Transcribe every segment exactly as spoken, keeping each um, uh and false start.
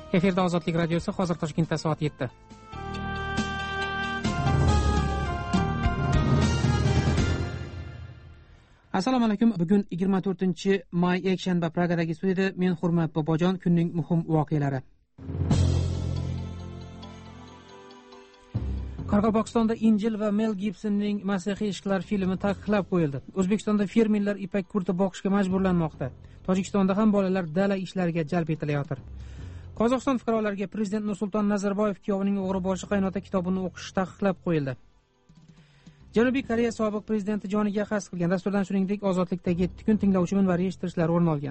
Efirda Ozodlik radiosi, hozir Toshkentda soat yetti. Assalomu alaykum. Bugun yigirma to'rtinchi may yakshanba. Pragadagi studiyada men Hurmat Bobojon. Kunning muhim voqealari. Qoraqalpog'istonda Injil va Mel Gibsonning Masihiy ishqlar filmi taqiqlab qo'yildi. O'zbekistonda fermerlar ipak kurti boqishga majburlanmoqda. Tojikistonda ham bolalar dala ishlariga jalb etilayotir. Qozog'iston fuqarolariga Prezident Nursulton Nazarboyev kuyovining o'g'riboshi qaynota kitobini o'qish taqiqlab qo'yildi. Janubiy Koreya sobiq prezidenti joniga qasd qilgan. Dasturdan shuningdek ozodlikdagi yetti kun tinglovchi minbar eshittirishlar o'rin olgan.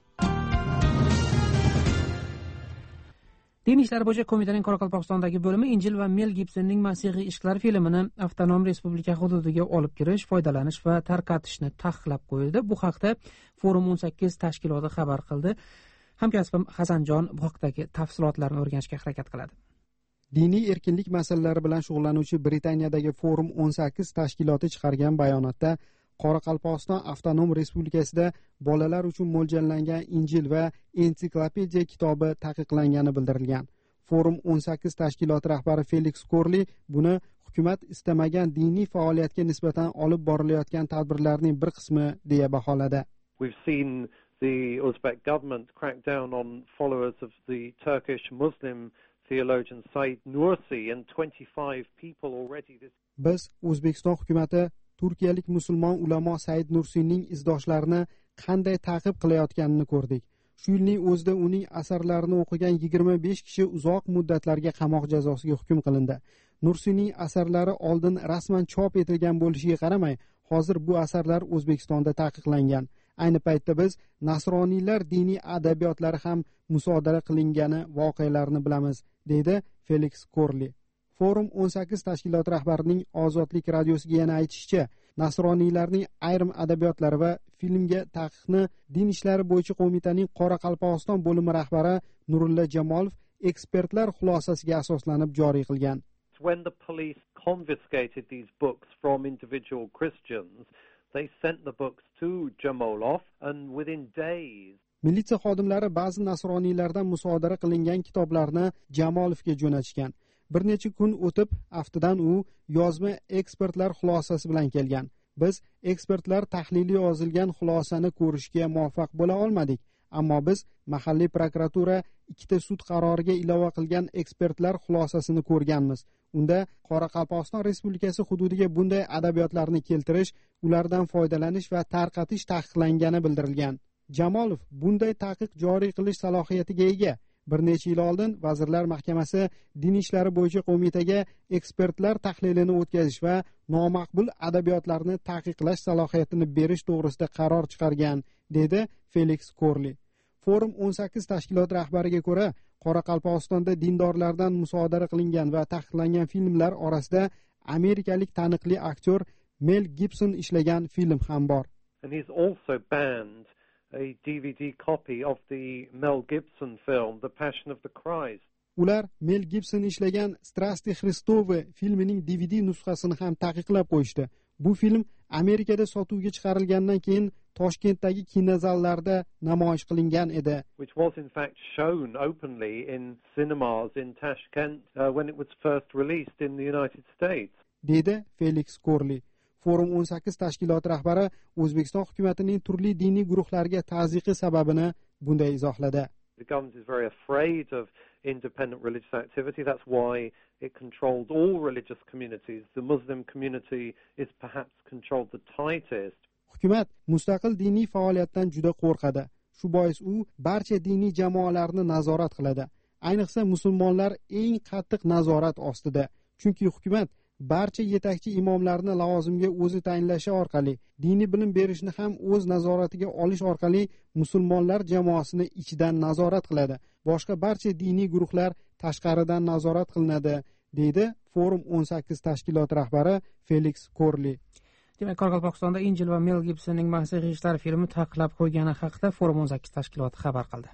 Din ishlari bo'yicha qo'mitaning Qoraqalpog'istondagi bo'limi Injil va Mel Gibsonning Masihiy ishqlar filmini avtonom respublika hududiga olib kirish, foydalanish va tarqatishni taqiqlab qo'ydi. Bu haqda Forum o'n sakkiz tashkiloti xabar qildi. Hamkasbim Hasanjon bu haqdagi tafsilotlarni o'rganishga harakat qiladi. Diniy erkinlik masalalari bilan shug'ullanuvchi Britaniyadagi Forum o'n sakkiz tashkiloti chiqargan bayonotda Qoraqalpog'iston avtonom respublikasida bolalar uchun mo'ljallangan Injil va ensiklopediya kitobi taqiqlangani bildirilgan. Forum o'n sakkiz tashkiloti rahbari Felix Korli buni hukumat istamagan diniy faoliyatga nisbatan olib borilayotgan tadbirlarning bir qismi deya baholadi. We've seen the Uzbek government crack down on followers of the Turkish Muslim theologian Said Nursi and twenty-five people already this Biz O'zbekiston hukumatati turkiyalik musulmon ulamo Said Nursiyning izdoshlarini qanday ta'qib qilayotganini ko'rdik. Shu yilning o'zida uning asarlarini o'qigan yigirma besh kishi uzoq muddatlarga qamoq jazosiga hukm qilindi. Nursiyning asarlari oldin rasman chop etilgan bo'lishiga qaramay, hozir bu asarlar O'zbekistonda taqiqlangan. Ayni paytda biz nasroniylar diniy adabiyotlari ham musodara qilingani voqealarni bilamiz, deydi Felix Korli. Forum o'n sakkiz tashkiloti rahbarining Ozodlik radiosiga yana aytishicha, nasroniylarning ayrim adabiyotlari va filmga taqiqni din ishlari bo'yicha qo'mitaning Qoraqalpog'iston bo'limi rahbari Nurulla Jamolov ekspertlar xulosasiga asoslanib joriy qilgan. When the police confiscated these books from individual Christians, they sent the books to Jamolov and within days Militsiya xodimlari ba'zi nasroniylardan musodara qilingan kitoblarni Jamolovga jo'natishgan. Bir necha kun o'tib, aftidan u yozma ekspertlar xulosasi bilan kelgan. Biz ekspertlar tahlili yozilgan xulosani ko'rishga muvaffaq bo'la olmadik, ammo biz mahalliy prokuratura ikkita sud qaroriga ilova qilgan ekspertlar xulosasini ko'rganmiz. Unda Qoraqalpog'iston Respublikasi hududiga bunday adabiyotlarni keltirish, ulardan foydalanish va tarqatish taqiqlangani bildirilgan. Jamolov bunday taqiq joriy qilish salohiyatiga ega. Bir necha yil oldin Vazirlar Mahkamasi din ishlari bo'yicha qo'mitaga ekspertlar tahlilini o'tkazish va nomaqbul adabiyotlarni taqiqlash salohiyatini berish to'g'risida qaror chiqargan, dedi Felix Korli. Forum o'n sakkiz tashkiloti rahbariga ko'ra, Qoraqalpog'istonda dindorlardan musodara qilingan va taqiqlangan filmlar orasida amerikalik taniqli aktyor Mel Gibson ishlagan film ham bor. And he's also banned a D V D copy of the Mel Gibson film The Passion of the Christ. Ular Mel Gibson ishlagan Strasti Xristovi filmining D V D nusxasini ham taqiqlab qo'yishdi. Bu film Amerikada sotuvga chiqarilgandan keyin Toshkentdagi kinozallarda namoyish qilingan edi. Which was in fact shown openly in cinemas in Tashkent uh, when it was first released in the United States. Dedi Felix Korli. Forum o'n sakkiz tashkiloti rahbari O'zbekiston hukumatining turli diniy guruhlarga ta'ziqi sababini bunday izohladi. The government is very afraid of independent religious activity. That's why it controlled all religious communities. The Muslim community is perhaps controlled the tightest. Hukumat mustaqil diniy faoliyatdan juda qo'rqadi. Shu bois u barcha diniy jamoalarni nazorat qiladi. Ayniqsa musulmonlar eng qattiq nazorat ostida. Chunki hukumat barcha yetakchi imomlarni lavozimga o'zi tayinlashi orqali, diniy bilim berishni ham o'z nazoratiga olish orqali musulmonlar jamoasini ichidan nazorat qiladi. Boshqa barcha diniy guruhlar tashqaridan nazorat qilinadi, deydi Forum o'n sakkiz tashkiloti rahbari Felix Korli. Demak, Qoraqalpog'istonda Injil va Mel Gibsonning Masihiy ishlar filmi taqiqlab qo'ygani haqida Forum o'n sakkiz tashkiloti xabar qildi.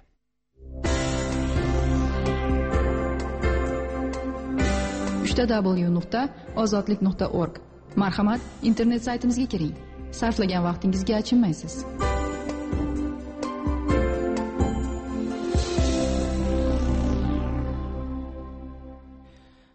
w nuqta ozodlik nuqta org. Marhamat, internet saytimizga kiring. Sarflagan vaqtingizga achinmaysiz.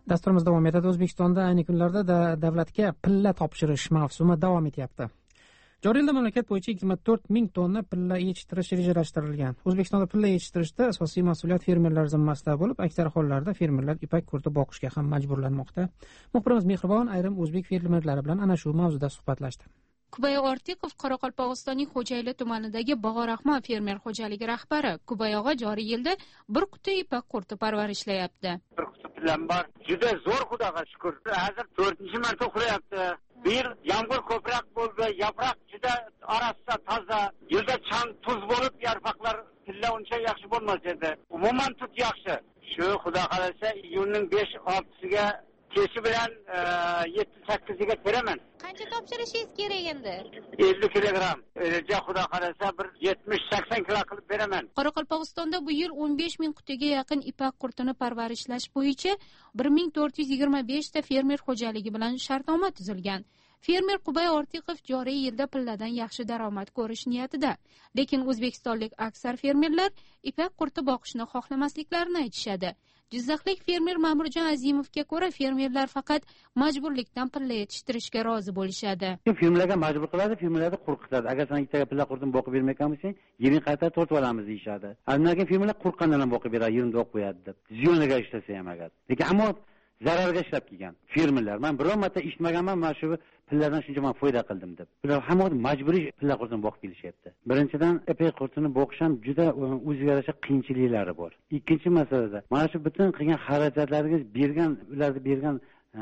Dasturimiz davom etadi. O'zbekistonda ayni kunlarda davlatga pilla topshirish mavsumi davom etyapti. Joriy yilda mamlakat bo'yicha yigirma to'rt ming tonna pilla yetishtirish rejalashtirilgan. O'zbekistonda pilla yetishtirishda asosiy mas'uliyat fermerlar zimmasida bo'lib, aksar hollarda fermerlar ipak kurti boqishga ham majburlanmoqda. Muxbirimiz Mehribon ayrim o'zbek fermerlari bilan ana shu mavzuda suhbatlashdi. Kubay Ortiqov Qoraqalpog'istonning Xo'jayli tumanidagi Bog'orahmon fermer xo'jaligi rahbari. Kubay og'a joriy yilda bir quti ipak qurti parvarishlayapti. Bir quti pillam bor. Juda zo'r, Xudoga shukr. Hozir to'rtinchi marta uxlayapti. Bir yomg'ir ko'proq bo'ldi, yaproq juda orasida toza, yerda chang tuz bo'lib, yarpaqlar pilla uncha yaxshi bo'lmas edi. Umuman tut yaxshi. Shu Xudo xolasa iyunning besh oltisiga kechi bilan yetti sakkiziga teraman. Qancha topshirishingiz kerak endi? ellik kilogramm. Reja Xudo xolasa bir yetmish sakson kilo qilib beraman. Qoraqalpog'istonda bu yil o'n besh ming qutiga yaqin ipak qurtini parvarishlash bo'yicha bir ming to'rt yuz yigirma besh ta fermer xo'jaligi bilan shartnoma tuzilgan. Fermer Kubay Ortiqov joriy yilda pilladan yaxshi daromad ko'rish niyatida, lekin o'zbekistonlik aksar fermerlar ipak qurti boqishni xohlamasliklarini aytishadi. Jizzaxlik fermer Ma'murjon Azimovga ko'ra, fermerlar faqat majburlikdan pilla yetishtirishga rozi bo'lishadi. Fermerlarga majbur qiladi, fermerlarni qo'rqitadi. Agar sen ikkita pilla qurtini boqib bermayotgan bo'lsang, yering qayta tortib olamiz deyishadi. Undan keyin fermerlar qo'rqqandan ham boqib beradi, yerimda o'qib qo'yadi deb. Ziyoniga ishlasa ham agar. Lekin ammo zararga ishlab kelgan fermerlar. Men biror marta eshitmaganman, mana shu pillardan shuncha men foyda qildim deb. Bular hamma majburiy pilla qurtini boqib kelishyapti. Birinchidan, ipak qurtini boqish ham juda o'ziga yarasha qiyinchiliklari bor. Ikkinchi masalada, mana shu butun qilgan xarajatlaringiz bergan, ularga bergan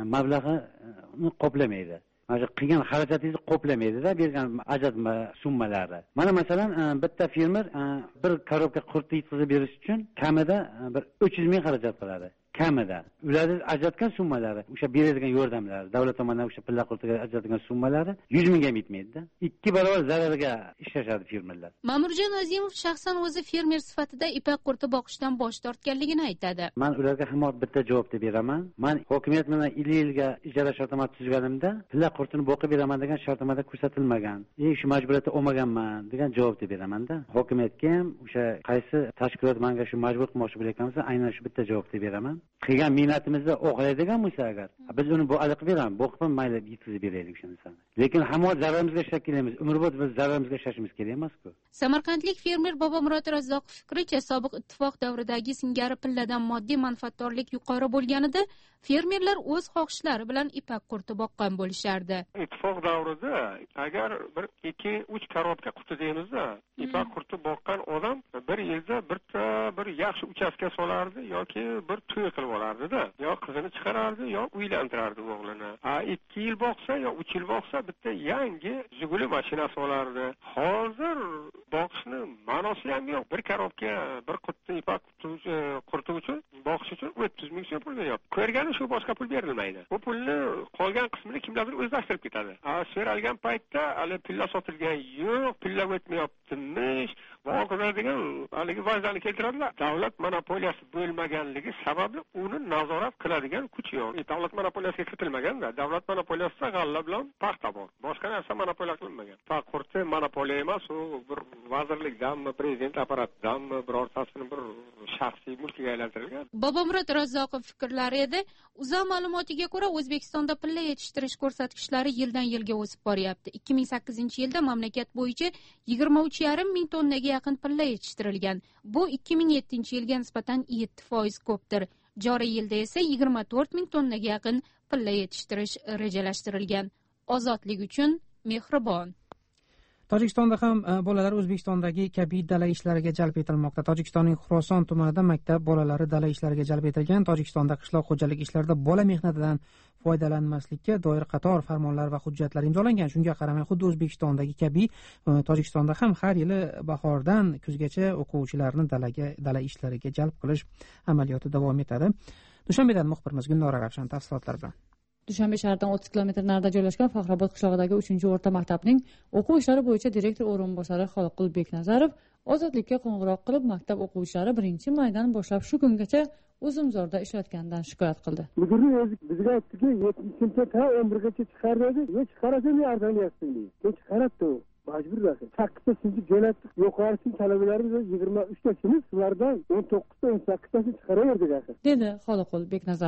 mablag'ini qoplamaydi. Mana shu qilgan xarajatingizni qoplamaydi-da, bergan ajratma summalari. Mana masalan, bitta fermer bir korobka qurt yetkazib berish uchun kamida bir uch yuz ming xarajat qiladi. Kamida. Ularning ajratgan summalari, o'sha beradigan yordamlari, davlat tomonidan o'sha pilla qurtiga ajratgan summalari yuz mingga yetmaydi-da. Ikki barobar zararga ishlashadi fermerlar. Ma'murjon Azimov shaxsan o'zi fermer sifatida ipak qurti boqishdan bosh tortganligini aytadi. Men ularga ham bitta javob beraman. Men hokimiyat bilan yil yilga ijara shartnoma tuzganimda pilla qurtini boqib beraman degan shartnomada ko'rsatilmagan. Ey, shu majburiyatda olmaganman degan javob beraman-da. Hokimiyatga ham o'sha qaysi tashkilot menga shu majbur qilmoqchi bo'layotgansa, aynan shu bitta javob beraman. Qilgan minnatimizni oqlaydigan bo'lsa agar, biz uni bu aniq beramiz, boqib mayli yetkazib beraylik shu narsani. Lekin hamma zararimizga ishlab kelamiz. Umrbod biz zararimizga ishlashimiz kerak emas-ku. Samarqandlik fermer Bobomurod Razzoqov fikricha, sobiq ittifoq davridagi singari pilladan moddiy manfaatdorlik yuqori bo'lganida fermerlar o'z xohishlari bilan ipak qurti boqqan bo'lishardi. Ittifoq davrida agar bir ikki uch korobka quti deymizda, ipak qurti boqqan odam bir yilda bitta bir yaxshi uchastka solardi yoki bir to'y qilib olardi-da. Yo qizini chiqarardi, yo uylantirardi o'g'lini. A ikki yil boqsa yo uch yil boqsa bitta yangi Jiguli mashinasi olardi. Hozir boqishni ma'nosi ham yo'q. Bir korobka bir qutni ipak qurti uchun boqish uchun o'ttiz ming so'm pul beryapti. Ko'rgani shu boshqa pul berilmaydi. Bu pulni qolgan qismini kimlardir o'zlashtirib ketadi. A so'ralgan paytda hali pilla sotilgan yo'q, pilla o'tmayaptimish. Voqea degan haligi vaziyatni keltiradilar. Davlat monopoliyasi bo'lmaganligi sababli uni nazorat qiladigan kuch yo'q. Davlat monopoliyasiga kiritilmagan-da. Davlat monopoliyasida g'alla bilan paxta bor. Boshqa narsa monopoliya qilinmagan. Ipak qurti monopoliya emas, u bir vazirlikdanmi, prezident apparatidanmi, birortasini bir shaxsiy mulkiga aylantirilgan. Bobomurod Razzoqov fikrlari edi. Uza ma'lumotiga ko'ra, O'zbekistonda pilla yetishtirish ko'rsatkichlari yildan yilga o'sib boryapti. ikki ming sakkizinchi yilda mamlakat bo'yicha yigirma uch yarim ming tonnaga yaqin pilla yetishtirilgan. Bu ikki ming yettinchi yilga nisbatan yetti foiz ko'pdir. Joriy yilda esa yigirma to'rt ming tonnaga yaqin pilla yetishtirish rejalashtirilgan. Ozodlik uchun Mehribon. Tojikistonda ham bolalar O'zbekistondagi kabi dala ishlariga jalb etilmoqda. Tojikistonning Xuroson tumanida maktab bolalari dala ishlariga jalb etilgan. Tojikistonda qishloq xo'jalik ishlarida bola mehnatidan foydalanmaslikka doir qator farmonlar va hujjatlar imzolangan. Shunga qaramay, xuddi O'zbekistondagi kabi Tojikistonda ham har yili bahordan kuzgacha o'quvchilarni dalaga dala ishlariga jalb qilish amaliyoti davom etadi. Dushanbedan muxbirimiz Gulnora Ravshan tafsilotlar bilan. Dushanbe shahridan o'ttiz kilometr narida joylashgan Faxrobod qishlog'idagi uchinchi o'rta maktabning o'quv ishlari bo'yicha direktor o'rinbosari Xoliqul Beknazarov Ozodlikka qo'ng'iroq qilib, maktab o'quvchilari birinchi maydan boshlab shu kungacha Uzumzorda ishlatganidan shikoyat qildi. Mudirning o'zi bizga aytdiki, yetmishinchi ta o'n birgacha chiqaradi. "Hech qarasam arzonyapti" deydi. Hech qarabdi u. Majbur bo'ldi. sakkizta sinf jo'natdik. Yuqori sinf talabalarimiz yigirma uchta sinf, ulardan o'n to'qqizta o'n sakkiztasi chiqaraverdik axir. Dedi Xoliqul Beknazarov.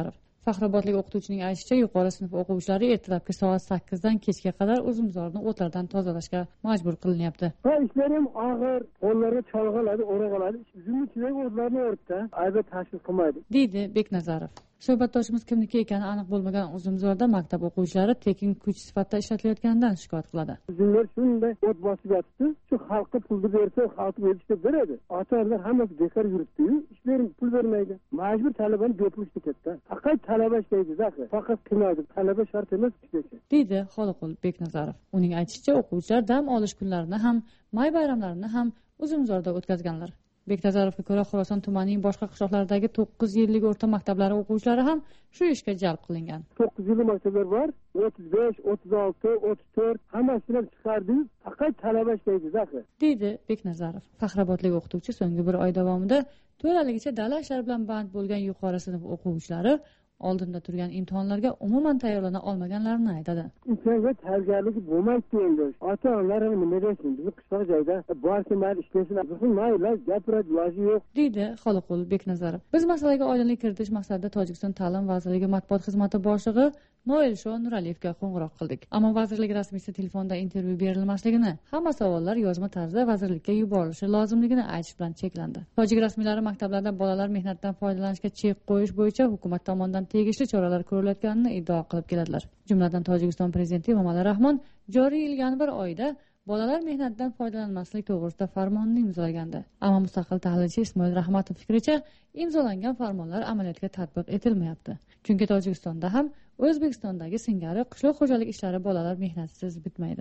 Faxrobodlik o'qituvchining aytishicha, yuqori sinf o'quvchilari ertalabki soat sakkizdan kechga qadar uzumzorni o'tlardan tozalashga majbur qilinyapti. Ha, ishlar ham og'ir, qo'llari chalg'aladi, o'rag'aladi. Uzumni ichidagi o'tlarni o'rtda ayba tashkil qilmaydi, deydi Beknazarov. Suhbatdoshimiz kimniki ekani aniq bo'lmagan uzumzorda maktab o'quvchilari tekin kuch sifatida ishlatilayotganidan shikoyat qiladi. Uzumlar shunday o't bosib yotibdi, shu xalqqa pulni bersa, xalq berishga beradi. Ota-onalar hammasi bekor yuribdi-yu, ishlarga pul bermaydi. Majbur talabani bepul ishlatadi. Faqat talaba ishlaydi, zaqi. Faqat qilmaydi. Talaba shart emas ishlashi, deydi Xoliqul Beknazarov. Uning aytishicha, o'quvchilar dam olish kunlarini ham, may bayramlarini ham uzumzorda o'tkazganlar. Beknazarovga ko'ra, Xorason tumanining boshqa qishloqlaridagi to'qqiz yillik o'rta maktablari o'quvchilari ham shu ishga jalb qilingan. to'qqiz yillik maktablar bor, o'ttiz besh, o'ttiz olti, o'ttiz to'rt hammasini chiqardi, faqat talaba ishlaydi, zaqi, deydi Beknazarov. Faxrobodlik o'qituvchi so'nggi bir oy davomida to'laligicha dala ishlari bilan band bo'lgan yuqori sinf o'quvchilari oldinda turgan imtihonlarga umuman tayyorlana olmaganlarini aytadi. Imkonga tayyorgarligi bo'lmaydi endi. Ota-onalar nima deysin? Biz qishloq joyda borsa mayli ishlasin, bizning mayli gapiradi, yo'li yo'q, deydi Xoliqul Beknazarov. Biz masalaga oydinlik kiritish maqsadida Tojikiston Ta'lim vazirligi matbuot xizmati boshlig'i Noilsho Nuraliyevga qo'ng'iroq qildik. Ammo vazirlik rasmiysi telefonda intervyu berilmasligini, hamma savollar yozma tarzda vazirlikka yuborilishi lozimligini aytish bilan cheklandi. Tojik rasmiylari maktablarda bolalar mehnatdan foydalanishga chek qo'yish bo'yicha hukumat tomonidan tegishli choralar ko'rilayotganini iddao qilib keladilar. Jumladan Tojikiston prezidenti Emomali Rahmon joriy yil yanvar oyida bolalar mehnatdan foydalanmaslik to'g'risida farmonni imzolagandi. Ammo mustaqil tahlilchi Ismoil Rahmatov fikricha, imzolangan farmonlar amaliyotga tatbiq etilmayapti. Chunki Tojikistonda ham O'zbekistondagi singari qishloq xo'jalik ishlari bolalar mehnatisiz bitmaydi.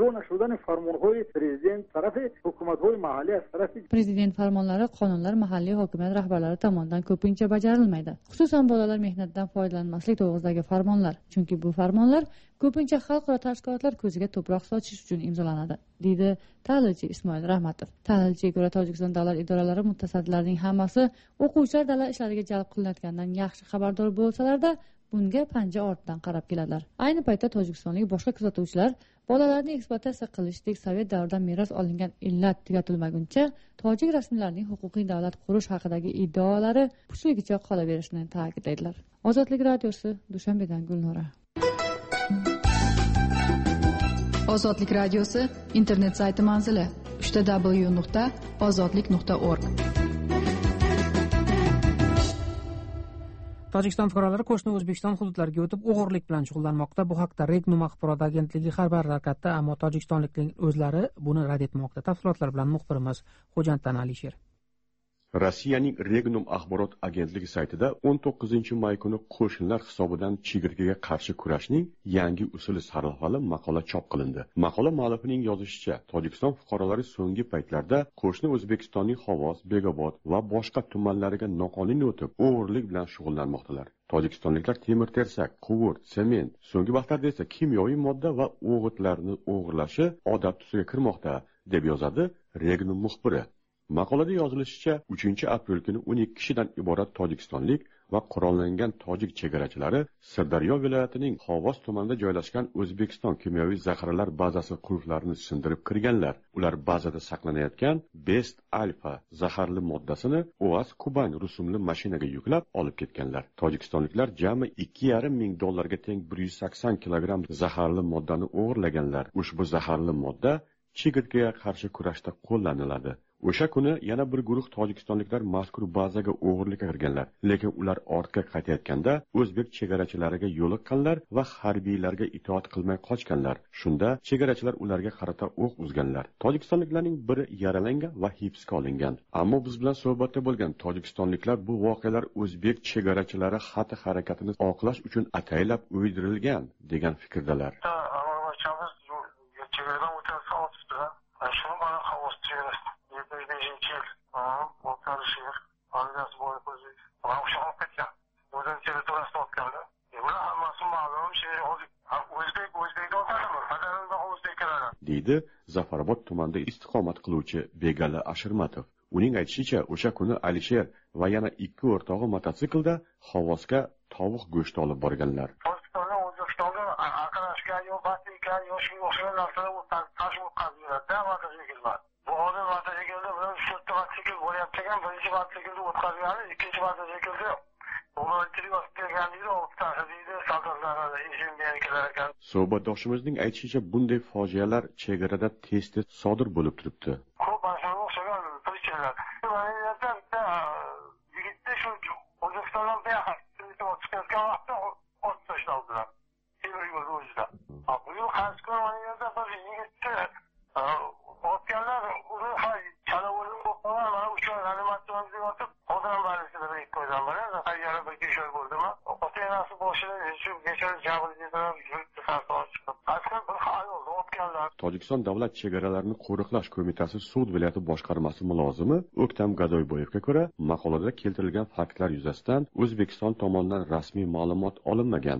Prezident farmonlari, qonunlar mahalliy hokimiyat rahbarlari tomonidan ko'pincha bajarilmaydi. Xususan bolalar mehnatdan foydalanmaslik to'g'risidagi farmonlar. Chunki bu farmonlar ko'pincha xalqaro tashkilotlar ko'ziga to'proq sochish uchun imzolanadi, deydi tahlilchi Ismoil Rahmatov. Tahlilchiga ko'ra, Tojikiston davlat idoralari mutasaddilarining hammasi o'quvchilar davlat ishlariga jalb qilinayotganidan yaxshi xabardor bo'lsalarda, bunga panja ortidan qarab keladilar. Ayni paytda tojikistonlik boshqa kuzatuvchilar bolalarni ekspluatatsiya qilishdek sovet davridan meros olingan illat tugatilmaguncha tojik rasmiylarining huquqiy davlat qurish haqidagi iddaolari puchligicha qolaverishini ta'kidlaydilar. Ozodlik radiosi, Dushanbedan Gulnora. Ozodlik radiosi internet sayti manzili uch w nuqta ozodlik nuqta org. Tojikiston fuqarolari qo'shni O'zbekiston hududlariga o'tib o'g'irlik bilan shug'ullanmoqda. Bu haqda Regnum axborot agentligi xabar tarqatdi, ammo tojikistonliklarning o'zlari buni rad etmoqda. Tafsilotlar bilan muxbirimiz Xo'janddan Alisher. Rossiyaning Regnum axborot agentligi saytida o'n to'qqizinchi may kuni qo'shinlar hisobidan chigirtkaga qarshi kurashning yangi usuli sarlavhali maqola chop qilindi. Maqola muallifining yozishicha, Tojikiston fuqarolari so'nggi paytlarda qo'shni O'zbekistonning Xovos, Begobod va boshqa tumanlariga noqonuniy o'tib, o'g'irlik bilan shug'ullanmoqdalar. Tojikistonliklar temir tersak, quvur, sement, so'nggi vaqtlarda esa kimyoviy modda va o'g'itlarni o'g'irlashi odat tusiga kirmoqda, deb yozadi Regnum muxbiri. Maqolada yozilishicha, uchinchi aprel kuni o'n ikki kishidan iborat tojikistonlik va qurollangan tojik chegarachilari Sirdaryo viloyatining Xovos tumanida joylashgan O'zbekiston kimyoviy zaxiralar bazasi qulflarini sindirib kirganlar. Ular bazada saqlanayotgan Best Alpha zaharli moddasini Oaz Kuban rusumli mashinaga yuklab olib ketganlar. Tojikistonliklar jami ikki yarim ming dollarga teng bir yuz sakson kilogramm zaharli moddani o'g'irlaganlar. Ushbu zaharli modda chigirtkaga qarshi kurashda qo'llaniladi. O'sha kuni yana bir guruh tojikistonliklar mazkur bazaga o'g'irlikka kirganlar, lekin ular ortga qaytayotganda o'zbek chegarachilariga yo'liqqanlar va harbiylarga itoat qilmay qochganlar. Shunda chegarachilar ularga qarata o'q uzganlar. Tojikistonliklarning biri yaralangan va hibsga olingan. Ammo biz bilan suhbatda bo'lgan tojikistonliklar bu voqealar o'zbek chegarachilari xatti harakatini oqlash uchun ataylab uydirilgan degan fikrdalar. deydi Zafarobod tumanida istiqomat qiluvchi Begala Ashirmatov. Uning aytishicha, o'sha kuni Alisher va yana ikki o'rtog'i mototsiklda Xovosga tovuq go'shti olib borganlar. Suhbatdoshimizning aytishicha, bunday fojialar chegarada tez-tez sodir bo'lib turibdi. Tojikiston davlat chegaralarini qo'riqlash qo'mitasi sud viloyati boshqarmasi mulozimi O'ktam Gadoyboyevga ko'ra, maqolada keltirilgan faktlar yuzasidan O'zbekiston tomonidan rasmiy ma'lumot olinmagan.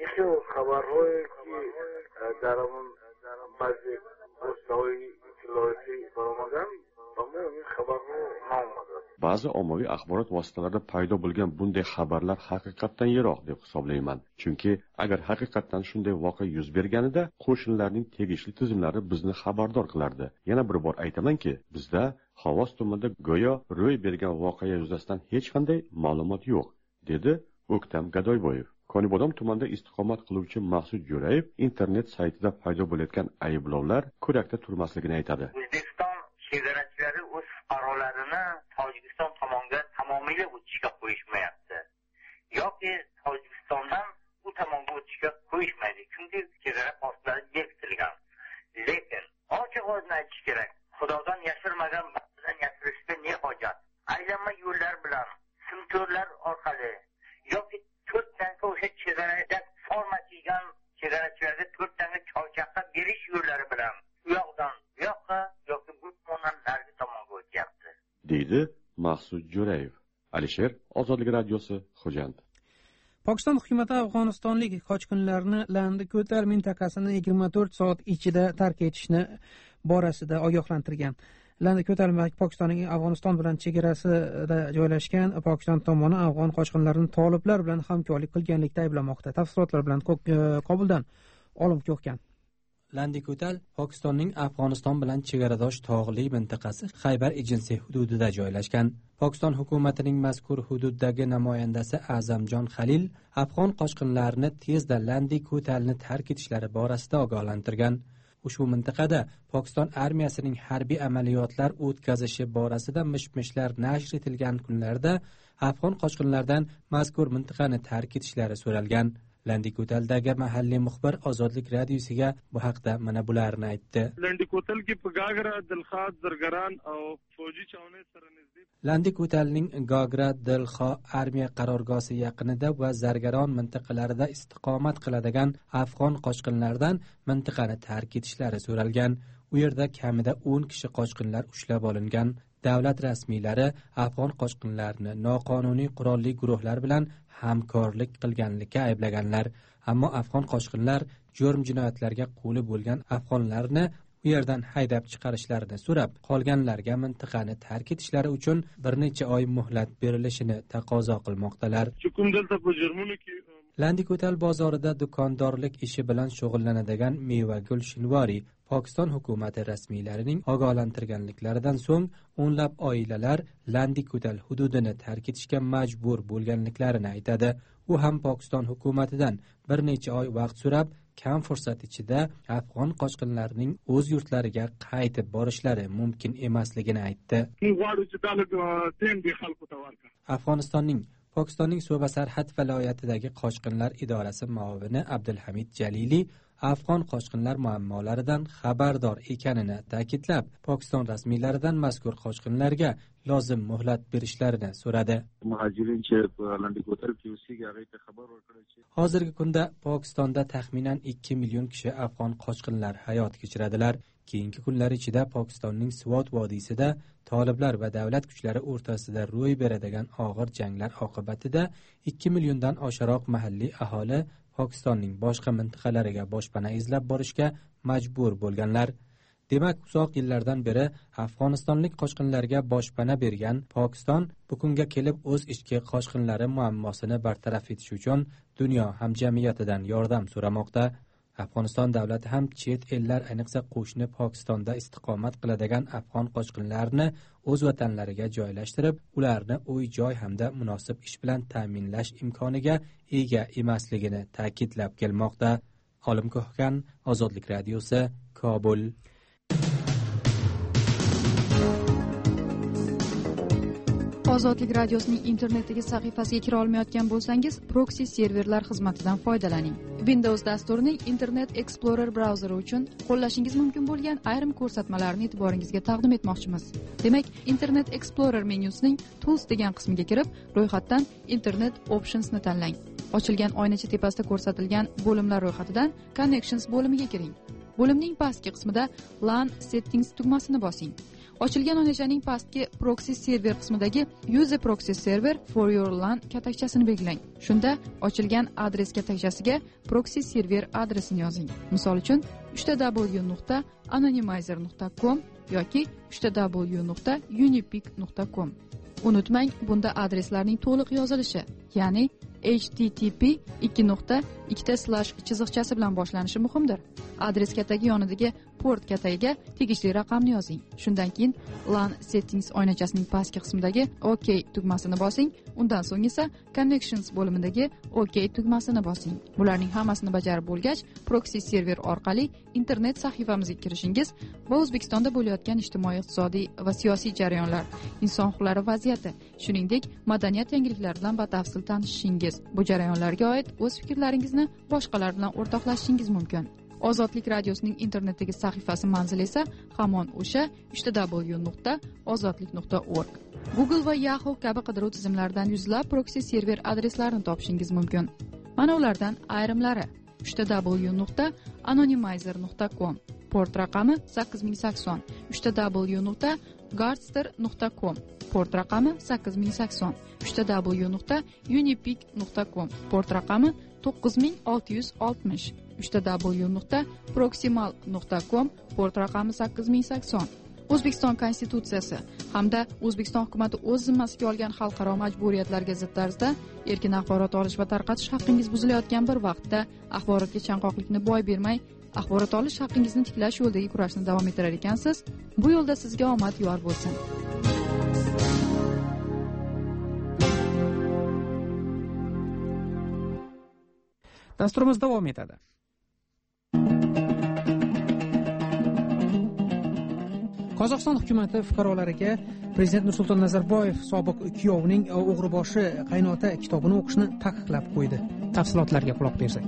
Ba'zi ommaviy axborot vositalarida paydo bo'lgan bunday xabarlar haqiqatdan yiroq deb hisoblayman. Chunki agar haqiqatdan shunday voqea yuz berganida, qo'shinlarning tegishli tizimlari bizni xabardor qilardi. Yana bir bor aytamanki, bizda Xovos tumanida go'yo ro'y bergan voqea yuzasidan hech qanday ma'lumot yo'q, dedi O'ktam Gadoyboyev. Konibodom tumanida istiqomat qiluvchi Maqsud Jo'rayev internet saytida paydo bo'layotgan ayblovlar kurakda turmasligini aytadi. O'zbekiston chegarachilari o'z fuqarolarini Tojikiston tomoniga tamomila o'tishga qo'yishmayapti. Yoki Tojikistondan bu tomonga o'tishga qo'yishmaydi. Chunki chegara postlari bekitilgan. Lekin ochiq o'zini aytish kerak. Xudodan yashirmagan baxtdan yashirishga ne hojat? Aylanma yo'llar bilan, simtorlar orqali yoki to'rt tanga o'sha chegarada forma kiygan chegarachilarga to'rt tanga choychaqa berish yo'llari bilan u yoqdan bu yoqqa yoki bu tomondan narigi tomonga o'tyapti, deydi Maqsud Jo'rayev. Alisher, Ozodlik radiosi, Xo'jand. Pokiston hukumati Afg'onistonlik qochqinlarni Landi Ko'tal mintaqasini yigirma to'rt soat ichida tark etishni borasida ogohlantirgan. Landi Ko'tal Pokistonning Afg'oniston bilan chegarasida joylashgan. Pokiston tomoni afg'on qochqinlarini toliblar bilan hamkorlik qilganlikda ayblamoqda. Tafsilotlar bilan Kobuldan Olim Ko'kkan. Landi Ko'tal Pokistonning Afg'oniston bilan chegaradosh tog'li mintaqasi Xaybar Agency hududida joylashgan. Pokiston hukumatining mazkur hududdagi namoyandasi A'zamjon Xalil afg'on qochqinlarini tezda Landi Ko'talni tark etishlari borasida ogohlantirgan. Ushbu mintaqada Pokiston armiyasining harbiy amaliyotlar o'tkazishi borasida mish-mishlar nashr etilgan kunlarda afg'on qochqinlardan mazkur mintaqani tark etishlari so'ralgan. Landi Ko'taldagi mahalliy muxbir Ozodlik radiosiga bu haqda mana bularni aytdi. Landi Ko'tal ki Gagra, Dilxo, Zargaran va Fauji Chawne saranizdi. Landi Ko'talning Gagra, Dilxo armiya qarorgohi yaqinida va Zargaron mintaqalarida istiqomat qiladigan afg'on qochqinlardan mintaqani tark etishlari so'ralgan. U yerda kamida o'n kishi qochqinlar ushlab olingan. Davlat rasmiylari afg'on qochqinlarini noqonuniy qurolli guruhlar bilan hamkorlik qilganlikka ayblaganlar. Ammo afg'on qochqinlar jurm jinoyatlarga qo'li bo'lgan afg'onlarni u yerdan haydab chiqarishlarini so'rab, qolganlarga mintaqani tark etishlari uchun bir necha oy muhlat berilishini taqozo qilmoqdalar. Landi Ko'tal bozorida do'kondorlik ishi bilan shug'ullanadigan Mevagul Shinvori Pokiston hukumati rasmiylarining ogohlantirganliklaridan so'ng o'nlab oilalar Landi Ko'tal hududini tark etishga majbur bo'lganliklarini aytadi. U ham Pokiston hukumatidan bir necha oy vaqt so'rab, kam fursat ichida afg'on qochqinlarining o'z yurtlariga qaytib borishlari mumkin emasligini aytdi. Afg'onistonning Pokistonning So'ba Sarhad viloyatidagi qochqinlar idorasi muavini Abdulhamid Jalili afg'on qochqinlar muammolaridan xabardor ekanini ta'kidlab, Pokiston rasmiylaridan mazkur qochqinlarga lozim muhlat berishlarini so'radi. Hozirgi kunda Pokistonda taxminan ikki million kishi afg'on qochqinlar hayot kechiradilar. Keyingi kunlar ichida Pokistonning Svot vodiysida toliblar va davlat kuchlari o'rtasida ro'y beradigan og'ir janglar oqibatida ikki milliondan oshiqroq mahalliy aholi Pokistonning boshqa mintaqalariga boshpana izlab borishga majbur bo'lganlar. Demak, uzoq yillardan beri Afg'onistonlik qochqinlarga boshpana bergan Pokiston bugunga kelib o'z ichki qochqinlari muammosini bartaraf etish uchun dunyo hamjamiyatidan yordam so'ramoqda. Afg'oniston davlati ham chet ellar, ayniqsa qo'shni Pokistonda istiqomat qiladigan afg'on qochqinlarini o'z vatanlariga joylashtirib, ularni uy-joy hamda munosib ish bilan ta'minlash imkoniga ega emasligini ta'kidlab kelmoqda. Olim Ko'hkan, Ozodlik radiosi, Kobul. Ozodlik radiosining internetdagi sahifasiga kira olmayotgan bo'lsangiz, proxy serverlar xizmatidan foydalaning. Windows dasturining Internet Explorer brauzeri uchun qo'llashingiz mumkin bo'lgan ayrim ko'rsatmalarni e'tiboringizga taqdim etmoqchimiz. Demak, Internet Explorer menyusining Tools degan qismiga kirib, ro'yxatdan Internet Options ni tanlang. Ochilgan oynacha tepasida ko'rsatilgan bo'limlar ro'yxatidan Connections bo'limiga kiring. Bo'limning pastki qismida LAN Settings tugmasini bosing. Ochilgan oynachaning pastki proxy server qismidagi Use a proxy server for your LAN katakchasini belgilang. Shunda ochilgan adres katakchasiga proxy server adresini yozing. Misol uchun uch w nuqta anonymizer nuqta com yoki uch w nuqta unipic nuqta com. Unutmang, bunda adreslarning to'liq yozilishi, ya'ni h t t p ikki nuqta ikkita slash chiziqchasi bilan boshlanishi muhimdir. Adres katagi yonidagi port katagiga tegishli raqamni yozing. Shundan keyin LAN settings oynachasining pastki qismidagi OK tugmasini bosing. Undan so'ng esa Connections bo'limidagi OK tugmasini bosing. Bularning hammasini bajarib bo'lgach, proxy server orqali internet sahifamizga kirishingiz va O'zbekistonda bo'layotgan ijtimoiy, iqtisodiy va siyosiy jarayonlar, inson huquqlari vaziyati, shuningdek madaniyat yangiliklari bilan batafsil tanishishingiz, bu jarayonlarga oid o'z fikrlaringizni boshqalar bilan o'rtoqlashishingiz mumkin. Ozodlik radiosining internetdagi sahifasi manzili esa hamon o'sha uch w nuqta ozodlik nuqta org. Google va Yahoo kabi qidiruv tizimlaridan yuzlab proxy server adreslarini topishingiz mumkin. Mana ulardan ayrimlari: uch w nuqta anonymizer nuqta com, port raqami sakkiz ming sakson, uch w nuqta gardster nuqta com, port raqami sakkiz ming sakson, uch w nuqta unipic nuqta com, port raqami to'qqiz ming olti yuz oltmish, uch w nuqta proximal nuqta com, port raqami sakkiz ming sakson. O'zbekiston Konstitutsiyasi hamda O'zbekiston hukumatı o'z zimmasiga olgan xalqaro majburiyatlarga zid tarzda erkin axborot olish va tarqatish haqqingiz buzilayotgan bir vaqtda axborotga chanqoqlikni boy bermay, axborot olish haqqingizni tiklash yo'lidagi kurashni davom ettirar ekansiz. Bu yo'lda sizga omad yor bo'lsin. Dasturimiz davom etadi. Qozog'iston hukumati fuqarolariga Prezident Nursulton Nazarboyev sobiq kuyovining O'g'riboshi qaynota kitobini o'qishni taqiqlab qo'ydi. Tafsilotlarga quloq bersak.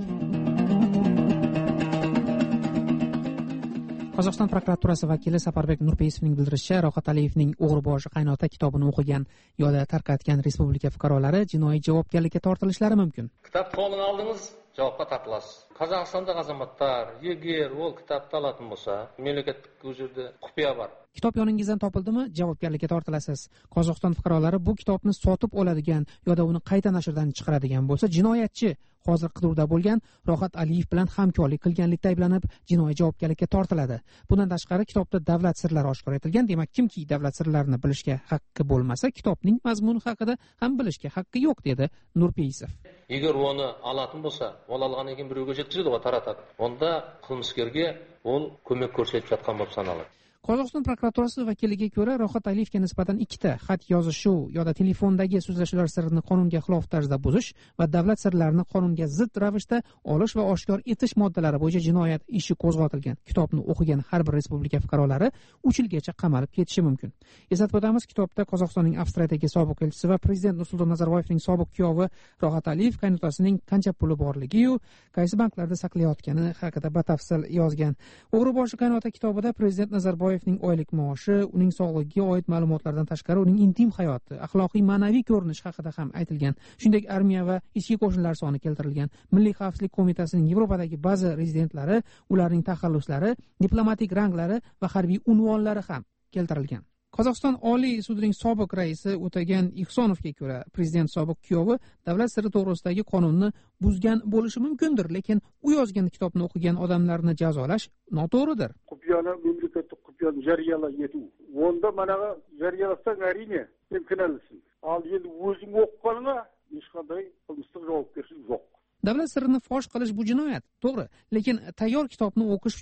Qozog'iston prokuraturasi vakili Saparbek Nurpeyevning bildirishicha, Rohat Aliyevning O'g'riboshi qaynota kitobini o'qigan yoda tarqatgan respublika fuqarolari jinoiy javobgarlikka tortilishlari mumkin. Kitob qo'lga oldingiz, javobga tortilasiz. Qozog'istondagi azammatlar, agar u kitobni olатын bo'lsa, mamlakatga u yerda qupiya bor. Kitob yoningizdan topildimi, javobgarlikka tortilasiz. Qozog'iston fuqarolari bu kitobni sotib oladigan yoda uni qayta nashrdan chiqaradigan bo'lsa, jinoyatchi hozir qidiruvda bo'lgan Rohat Aliyev bilan hamkorlik qilganlikda ayblanib, jinoiy javobgarlikka tortiladi. Bundan tashqari, kitobda davlat sirlari oshkor etilgan. Demak, kimki davlat sirlarini bilishga haqqi bo'lmasa, kitobning mazmuni haqida ham bilishga haqqi yo'q, dedi Nurpeyev. Agar uni olатын bo'lsa, olgandan keyin birovga yetkazadi va taratadi. Unda qilmiskarga ol ko'mak ko'rsatib yotgan bo'lib sanaladi. Qozog'iston prokuraturasi vakiliga ko'ra, Rohat Aliyevga nisbatan ikkita xat yozishuv yoda telefondagi so'zlashuvlar sirrini qonunga xilof tarzda buzish va davlat sirlarini qonunga zid ravishda olish va oshkor etish moddalari bo'yicha jinoyat ishi qo'zg'atilgan. Kitobni o'qigan har bir respublika fuqarolari uch yilgacha qamalib ketishi mumkin. Eslatib o'tamiz, kitobda Qozog'istonning Avstriyadagi sobiq elchisi va Prezident Nursulton Nazarboyevning sobiq kuyovi Rohat Aliyev qaynotasining qancha puli borligi-yu, qaysi banklarda saqlayotgani haqida batafsil yozgan. O'g'riboshi qaynota kitobida Prezident Nazarboyev ning oylik maoshi, uning sog'ligiga oid ma'lumotlardan tashqari uning intim hayoti, axloqiy ma'naviy ko'rinishi haqida ham aytilgan. Shuningdek, armiya va ichki qo'shinlar soni keltirilgan. Milliy xavfsizlik qo'mitasining Yevropadagi ba'zi rezidentlari, ularning taxalluslari, diplomatik ranglari va harbiy unvonlari ham keltirilgan. Qozog'iston Oliy sudining sobiq raisi O'tagan Ihsonovga ko'ra, prezident sobiq kuyovi davlat siri to'g'risidagi qonunni buzgan bo'lishi mumkindir, lekin u yozgan kitobni o'qigan odamlarni jazolash noto'g'ridir. Qupyoni mamlakatda qupyoni jariyalab yetu. Onda mana jariyalasang arine imkonlisin. Al endi o'zing o'qiganingga hech qanday qilmislik javobgarlik yo'q. Davlat sirini fosh qilish bu jinoyat, to'g'ri, lekin tayyor kitobni o'qish uchun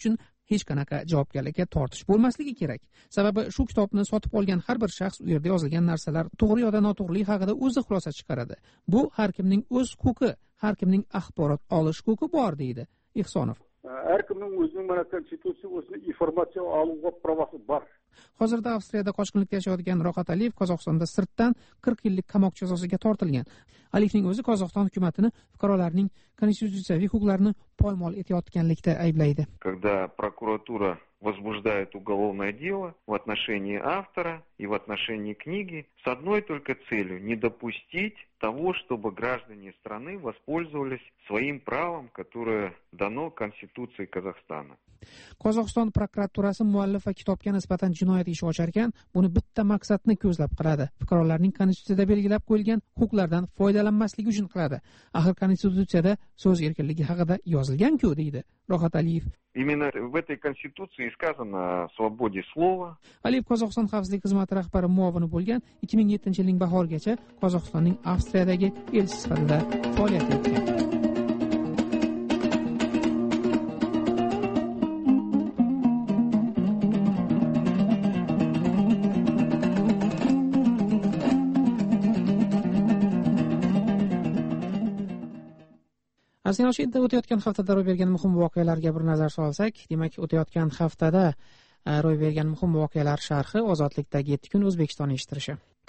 hech qanaqa javobgarlikka tortish bo'lmasligi kerak. Sababi shu kitobni sotib olgan har bir shaxs u yerda yozilgan narsalar to'g'ri yoki noto'g'riligi haqida o'zi xulosa chiqaradi. Bu har kimning o'z huquqi, har kimning axborot olish huquqi bor deydi Ehsonov. Har kimning o'zining mana konstitutsiya o'zining informatsiya olishga pravosi bor. Hozirda Avstriyada qochqinlikda yashayotgan Rohat Aliyev Qozog'istonda sirtdan qirq yillik qamoq jazosiga tortilgan. Aliyevning o'zi Qozog'iston hukumatini fuqarolarning konstitutsiyaviy huquqlarini poymol etayotganlikda ayblaydi. Когда прокуратура возбуждает уголовное дело в отношении автора и в отношении книги с одной только целью — не допустить того, чтобы граждане страны воспользовались своим правом, которое дано Конституцией Казахстана. Qozog'iston prokuraturasi muallif va kitobga nisbatan jinoyat ishi ochar ekan, buni bitta maqsadni ko'zlab qiladi. Fuqarolarning konstitutsiyada belgilab qo'yilgan huquqlardan foydalanmasligi uchun qiladi. Axir konstitutsiyada so'z erkinligi haqida yozilgan-ku, deydi Rohat Aliyev. Именно в этой конституции сказано о свободе слова. Aliyev Qozog'iston xavfsizlik xizmati rahbari muovini bo'lgan, ikki ming yettinchi yilning bahorigacha Qozog'istonning Avstriyadagi elchisi sifatida faoliyat yuritgan. Aslida endi o'tayotgan haftada ro'y bergan muhim voqealarga bir nazar solsak, demak, o'tayotgan haftada ro'y bergan muhim voqealar sharhi ozodlikdagi yetti kun O'zbekiston eshittirishi.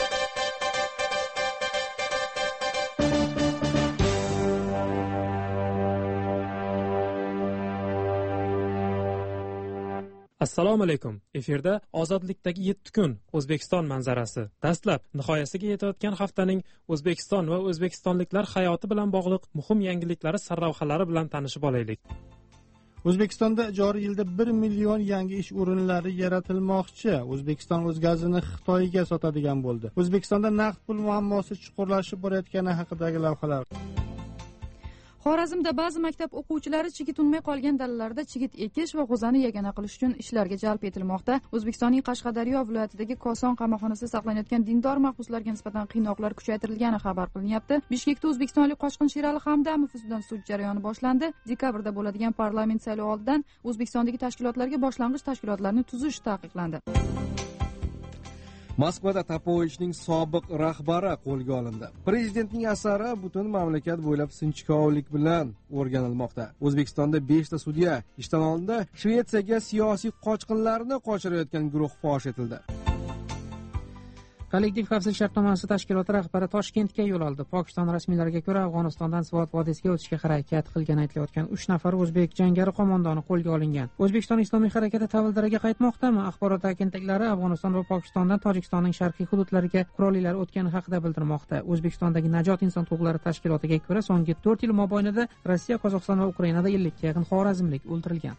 Assalomu alaykum. Efirda ozodlikdagi yetti kun O'zbekiston manzarasi. Dastlab nihoyasiga yetayotgan haftaning O'zbekiston va o'zbekistonliklar hayoti bilan bog'liq muhim yangiliklari sarlavhalari bilan tanishib olaylik. O'zbekistonda joriy yilda bir million yangi ish o'rinlari yaratilmoqchi. O'zbekiston o'z gazini Xitoyga sotadigan bo'ldi. O'zbekistonda naqd pul muammosi chuqurlashib borayotgani haqidagi lavhalar. Xorazmda ba'zi maktab o'quvchilari chigit unmay qolgan dalalarda chigit ekish va g'o'zani yagona qilish uchun ishlarga jalb etilmoqda. O'zbekistonning Qashqadaryo viloyatidagi Koson qamoqxonasida saqlanayotgan dindor mahbuslarga nisbatan qiynoqlar kuchaytirilgani xabar qilinyapti. Bishkekda o'zbekistonlik qochqin Sherali Hamdamov ustidan sud jarayoni boshlandi. Dekabrda bo'ladigan parlament saylovi oldidan O'zbekistondagi tashkilotlarga boshlang'ich tashkilotlarni tuzish taqiqlandi. Moskvada Tapovichning sobiq rahbari qo'lga olindi. Prezidentning asari butun mamlakat bo'ylab sinchkovlik bilan o'rganilmoqda. O'zbekistonda besh ta sudya ishdan olindi. Shvetsiyaga siyosiy qochqinlarni qochirayotgan guruh fosh etildi. Kollektiv xavfsizlik shartnomasi tashkiloti rahbari Toshkentga yo'l oldi. Pokiston rasmiylariga ko'ra, Afg'onistondan Svot vodiysiga o'tishga harakat qilgan aytilayotgan uch nafar o'zbek jangari qo'mondoni qo'lga olingan. O'zbekiston Islomiy harakati tavildariga qaytmoqdami? Axborot agentliklari Afg'oniston va Pokistondan Tojikistonning sharqiy hududlariga qurollilar o'tgani haqida bildirmoqda. O'zbekistondagi Najot inson huquqlari tashkilotiga ko'ra, so'nggi to'rt yil mobaynida Rossiya, Qozog'iston va Ukrainada ellikka yaqin xorazmlik o'ldirilgan.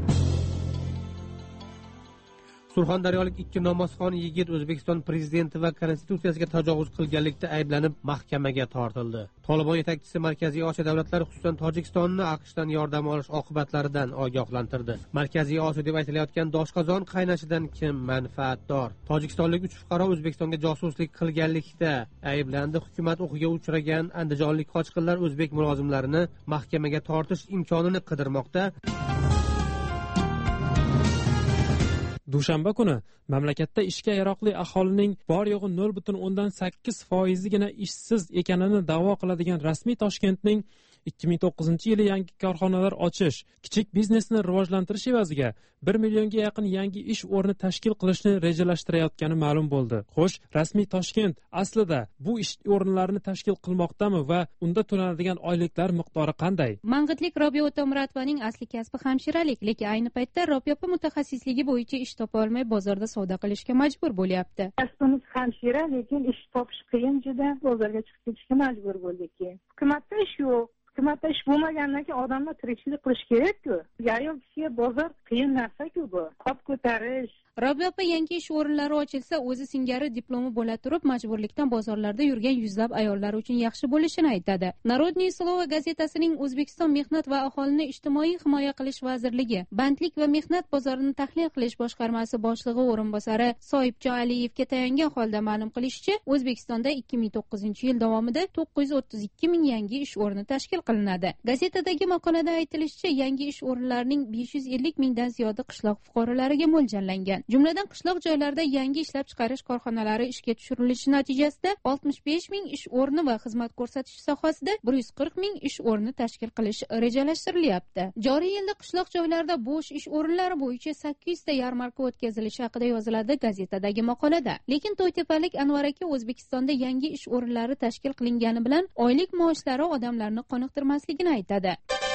Surxondaryolik ikki namozxon yigit O'zbekiston prezidenti va konstitutsiyasiga tajovuz qilganlikda ayblanib mahkamaga tortildi. Tolibon yetakchisi Markaziy Osiyo davlatlari, xususan Tojikistonni AQShdan yordam olish oqibatlaridan ogohlantirdi. Markaziy Osiyo deb aytilayotgan doshqozon qaynashidan kim manfaatdor? Tojikistonlik uch fuqaro O'zbekistonga josuslik qilganlikda ayblandi. Hukumat o'qiga uchragan andijonlik qochqinlar o'zbek mulozimlarini mahkamaga tortish imkonini qidirmoqda. Dushanba kuni mamlakatda ishga yaroqli aholining bor yo'g'i nol butun o'ndan sakkiz foizigina ishsiz ekanini da'vo qiladigan rasmiy Toshkentning ikki ming to'qqizinchi yili yangi korxonalar ochish, kichik biznesni rivojlantirish evaziga bir millionga yaqin yangi ish o'rni tashkil qilishni rejalashtirayotgani ma'lum bo'ldi. Xo'sh, rasmiy Toshkent aslida bu ish o'rinlarini tashkil qilmoqdami va unda to'lanadigan oyliklar miqdori qanday? Mang'itlik Robiya O'tamuratovaning asli kasbi hamshiralik, lekin ayni paytda Robiya mutaxassisligi bo'yicha ish topa olmay bozorda savdo qilishga majbur bo'lyapti. Kasbimiz hamshira, lekin ish topish qiyin, juda bozorga chiqib ketishga majbur bo'ldik. Hukumatda ish yo'q. Hukumatda ish bo'lmagandan keyin odamlar tirikchilik qilish kerak-ku. Ayol kishiga bozor qiyin narsa-ku bu. Qop ko'tarish. Robiya opa yangi ish o'rinlari ochilsa, o'zi singari diplomi bo'la turib, majburlikdan bozorlarda yurgan yuzlab ayollar uchun yaxshi bo'lishini aytadi. Narodniy slovo gazetasining O'zbekiston Mehnat va aholini ijtimoiy himoya qilish vazirligi, bandlik va mehnat bozorini tahlil qilish boshqarmasi boshlig'i o'rinbosari Soibjon Aliyevga tayangan holda ma'lum qilishicha, O'zbekistonda ikki ming to'qqizinchi yil davomida to'qqiz yuz o'ttiz ikki ming yangi ish o'rni tashkil qilinadi. Gazetadagi maqolada aytilishicha, yangi ish o'rinlarining besh yuz ellik mingdan ziyodi qishloq fuqarolariga mo'ljallangan. Jumladan qishloq joylarda yangi ishlab chiqarish korxonalari ishga tushirilishi natijasida oltmish besh ming ish o'rni va xizmat ko'rsatish sohasida bir yuz qirq ming ish o'rni tashkil qilish rejalashtirilyapti. Joriy yilda qishloq joylarda bo'sh ish o'rinlari bo'yicha sakkiz yuzta yarmarka o'tkazilishi haqida yoziladi gazetadagi maqolada. Lekin To'ytepalik Anvar aka O'zbekistonda yangi ish o'rinlari tashkil qilingani bilan oylik maoshlari odamlarni qoniqtirmasligini aytadi.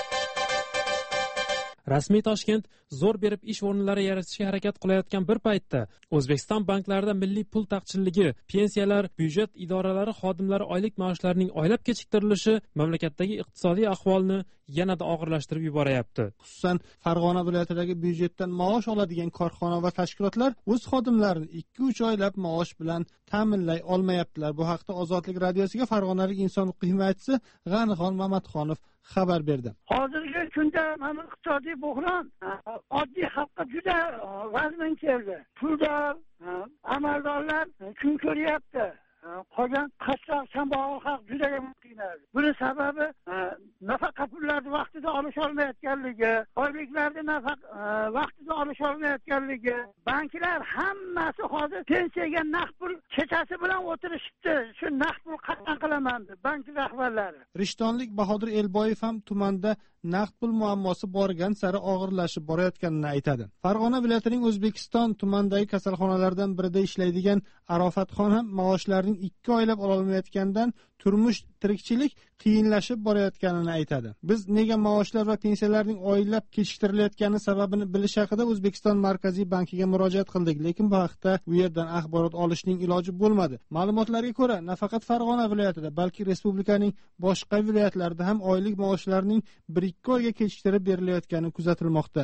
Rasmiy Toshkent zo'r berib ish o'rinlari yaratishga harakat qilayotgan bir paytda O'zbekiston banklarida milliy pul taqchilligi, pensiyalar, byudjet idoralari xodimlari oylik maoshlarining oylab kechiktirilishi mamlakatdagi iqtisodiy ahvolni yanada og'irlashtirib yuboryapti. Xususan, Farg'ona viloyatidagi byudjetdan maosh oladigan korxona va tashkilotlar o'z xodimlarini ikki uch oylab maosh bilan ta'minlay olmayaptilar. Bu haqda Ozodlik radiosiga farg'onalik inson huquq himoyachisi G'anixon Mamatxonov xabar berdi. Hozirgi kunda mana iqtisodiy buhron oddiy xalqqa juda vazmin keldi. Puldor, amaldorlar kun ko'ryapti. Qolgan qashshoq sambog'li xalq juda qiynaladi. Buni sababi nafaqa pullarni vaqtida olish olmayotganligi, oyliklarni nafaqa vaqtida olish olmayotganligi, banklar hammasi hozir pensiyaga naqd pul kechasi bilan o'tirishibdi. Shu naqd pul qatdan qilaman deb bank rahbarlari. Rishtonlik Bahodir Elboyev ham tumanda naqd pul muammosi borgan sari og'irlashib borayotganini aytadi. Farg'ona viloyatining O'zbekiston tumandagi kasalxonalardan birida ishlaydigan Arofatxon ham maoshlarning ikki oylab ololmayotganidan turmush tirikchilik qiyinlashib borayotganini aytadi. Biz nega maoshlar va pensiyalarning oylab kechiktirilayotgani sababini bilish haqida O'zbekiston Markaziy bankiga murojaat qildik, lekin bu haqda u yerdan axborot olishning iloji bo'lmadi. Ma'lumotlarga ko'ra, nafaqat Farg'ona viloyatida, balki respublikaning boshqa viloyatlarida ham oylik maoshlarning bir ikki oyga kechiktirib berilayotgani kuzatilmoqda.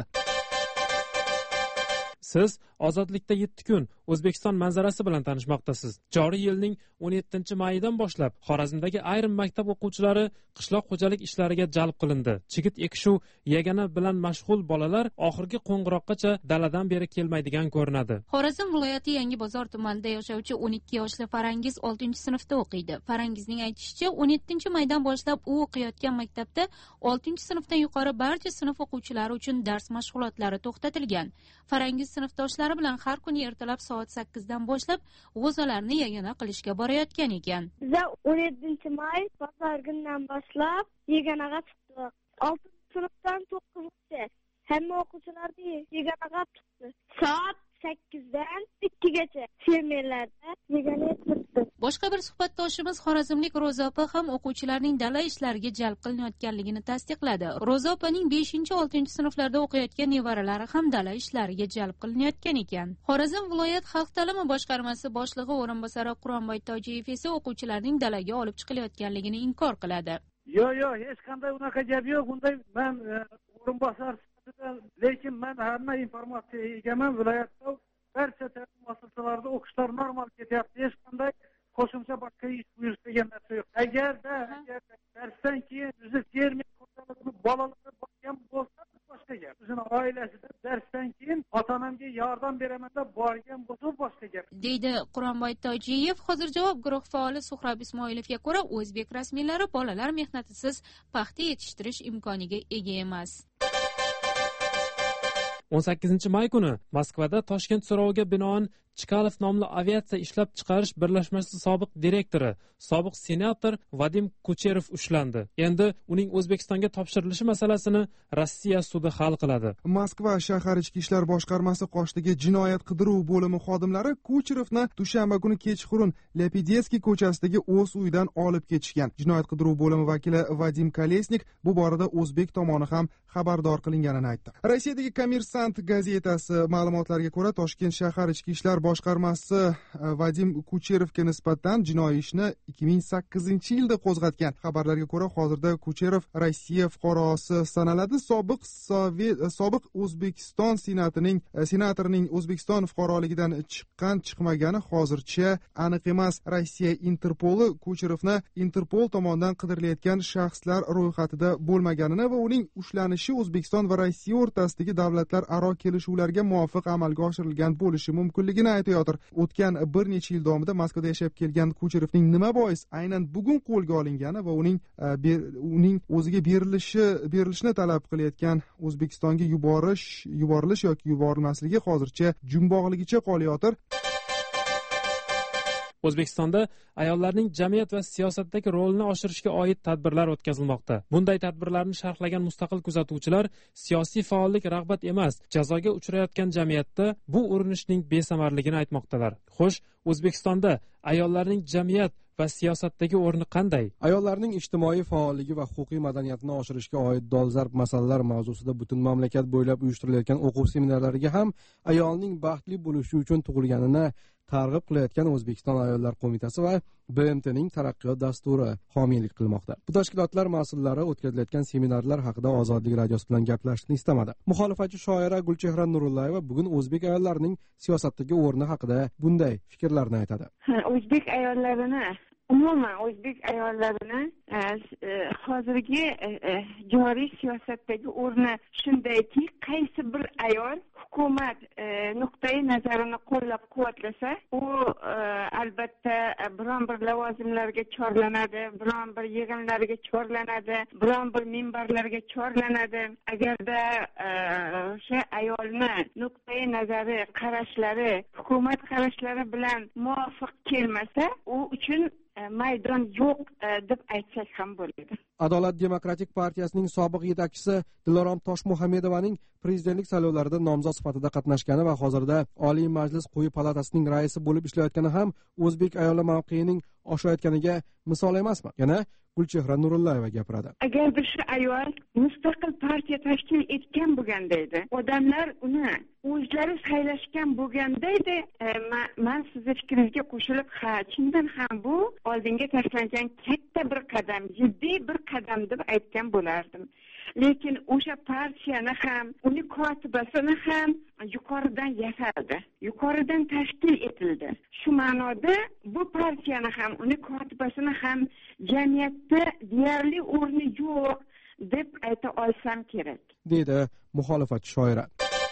Siz Ozodlikda yetti kun O'zbekiston manzarasi bilan tanishmoqdasiz. Joriy yilning o'n yettinchi mayidan boshlab Xorazmdagi ayrim maktab o'quvchilari qishloq xo'jalik ishlariga jalb qilindi. Chigit ekishuv yagana bilan mashg'ul bolalar oxirgi qo'ng'iroqqacha daladan beri kelmaydigan ko'rinadi. Xorazm viloyati Yangi bozor tumanida yashovchi o'n ikki yoshli Farangiz oltinchi sinfda o'qiydi. Farangizning aytishicha, o'n yettinchi maydan boshlab u o'qiyotgan maktabda oltinchi sinfdan yuqori barcha sinf o'quvchilari uchun dars mashg'ulotlari to'xtatilgan. Farangiz sinfdoshlari bilan har kuni ertalab soat sakkizdan boshlab g'o'zalarni yagana qilishga borayotgan ekan. Biz o'n yettinchi may bozor kunidan boshlab yaganaga chiqdik. oltinchi sinfdan to'qqizinchi hamma o'quvchilarni yaganaga chiqdi. Soat sakkizdan ikkigacha fermerlarda yagana turibdi. Boshqa bir suhbatdoshimiz Xorazmlik Ro'za opa ham o'quvchilarning dala ishlariga jalb qilinayotganligini tasdiqladi. Ro'za opaning beshinchi oltinchi sinflarda o'qiyotgan nevaralari ham dala ishlariga jalb qilinayotgan ekan. Xorazm viloyat xalq ta'limi boshqarmasi boshlig'i o'rinbosari Quronboy Tojiyev esa o'quvchilarning dalaga olib chiqilayotganligini inkor qiladi. Yo'q, yo'q, hech qanday unaqa gap yo'q. Bunday men o'rinbosar lekin men hamma informatsiya egaman. Viloyatda barcha ta'lim muassasalarida o'qishlar normal ketyapti. Hech qanday qo'shimcha boshqa ish buyurish degan narsa yo'q. Agarda darsdan keyin o'zi fermer xo'jaligini bolalari borgan bo'lsa boshqa gap. O'zining oilasida darsdan keyin ota-onamga yordam beraman deb borgan bo'lsa boshqa gap. Deydi Quronboy Tojiyev. Hozir javob guruh faoli Suhrob Ismoilovga ko'ra, o'zbek rasmiylari bolalar mehnatisiz paxta yetishtirish imkoniga ega emas. o'n sakkizinchi may kuni Moskvada Toshkent so'roviga binoan Chkalov nomli aviatsiya ishlab chiqarish birlashmasi sobiq direktori, sobiq senator Vadim Kucherov ushlandi. Endi uning O'zbekistonga topshirilishi masalasini Rossiya sudi hal qiladi. Moskva shahar ichki ishlar boshqarmasi qoshidagi jinoyat qidiruv bo'limi xodimlari Kucherovni dushanba kuni kechqurun Lepideskiy ko'chasidagi o'z uyidan olib ketishgan. Jinoyat qidiruv bo'limi vakili Vadim Kolesnik bu borada o'zbek tomoni ham xabardor qilinganini aytdi. Rossiyadagi Kommersant gazetasi ma'lumotlariga ko'ra, Toshkent shahar ichki ishlar boshqarmasi Vadim Kucherovga nisbatan jinoiy ishni ikki ming sakkizinchi yilda qo'zg'atgan. Xabarlarga ko'ra, hozirda Kucherov Rossiya fuqarosi sanaladi. Sobiq Sovet sobiq O'zbekiston senatining senatorining O'zbekiston fuqaroligidan chiqqan chiqmagani hozircha aniq emas. Rossiya Interpoli Kucherovni Interpol tomonidan qidirilayotgan shaxslar ro'yxatida bo'lmaganini va uning ushlanishi O'zbekiston va Rossiya o'rtasidagi davlatlar aro kelishuvlarga muvofiq amalga oshirilgan bo'lishi mumkinligini aytayotir. O'tgan bir necha yil davomida Moskvada yashab kelgan Kucherovning nima bois aynan bugun qo'lga olingani va uning uning o'ziga berilishi berilishni talab qilayotgan O'zbekistonga yuborish yuborilish yoki yuborilmasligi hozircha jumboqligicha qolayotir. O'zbekistonda ayollarning jamiyat va siyosatdagi rolini oshirishga oid tadbirlar o'tkazilmoqda. Bunday tadbirlarni sharhlagan mustaqil kuzatuvchilar siyosiy faollik rag'bat emas, jazoga uchrayotgan jamiyatda bu urinishning besamarligini aytmoqdalar. Xo'sh, O'zbekistonda ayollarning jamiyat va siyosatdagi o'rni qanday? Ayollarning ijtimoiy faolligi va huquqiy madaniyatni oshirishga oid dolzarb masalalar mavzusida butun mamlakat bo'ylab uyuштirilayotgan o'quv seminarlariga ham ayolning baxtli bo'lishi uchun tug'ilganini targ'ib qilayotgan O'zbekiston Ayollar qo'mitasi va B M T'ning taraqqiyot dasturi homiylik qilmoqda. Bu tashkilotlar mas'ullari o'tkazilayotgan seminarlar haqida Ozodlik radiosi bilan gaplashishni istamadi. Muxolifatchi shoira Gulchehra Nurullayeva bugun o'zbek ayollarining siyosatdagi o'rni haqida bunday fikrlarni aytadi. O'zbek ayollarini umuman o'zbek ayollarini hozirgi joriy siyosatdagi o'rni shundayki, qaysi bir ayol hukumat nuqtai nazarini qo'llab-quvvatlasa, u albatta biron bir lavozimlarga chorlanadi, biron bir yig'inlarga chorlanadi, biron bir minbarlarga chorlanadi. Agarda o'sha ayolni nuqtai nazari, qarashlari, hukumat qarashlari bilan muvofiq kelmasa, u uchun maydon yo'q deb aytsak ham bo'ladi. Adolat demokratik partiyasining sobiq yetakchisi Dilorom Toshmuhammedovaning prezidentlik saylovlarida nomzod sifatida qatnashgani va hozirda Oliy Majlis quyi palatasining raisi bo'lib ishlayotgani ham o'zbek ayoli mavqeyining oshayotganiga misol emasmi? Yana Gulchehra Nurullayeva gapiradi. Agarda shu ayol mustaqil partiya tashkil etgan bo'lganda edi, odamlar uni o'zlari saylashgan bo'lganda edi, men sizning fikringizga qo'shilib, ha, chindan ham bu oldinga tashlangan katta bir qadam, jiddiy bir qadam deb aytgan bo'lardim. Lekin o'sha partiyani ham, uning kotibasini ham yuqoridan yasaldi, yuqoridan tashkil etildi. Shu ma'noda bu partiyani ham, uning kotibasini ham jamiyatda deyarli o'rni yo'q deb ayta olsam kerak, deydi muxolifatchi shoira.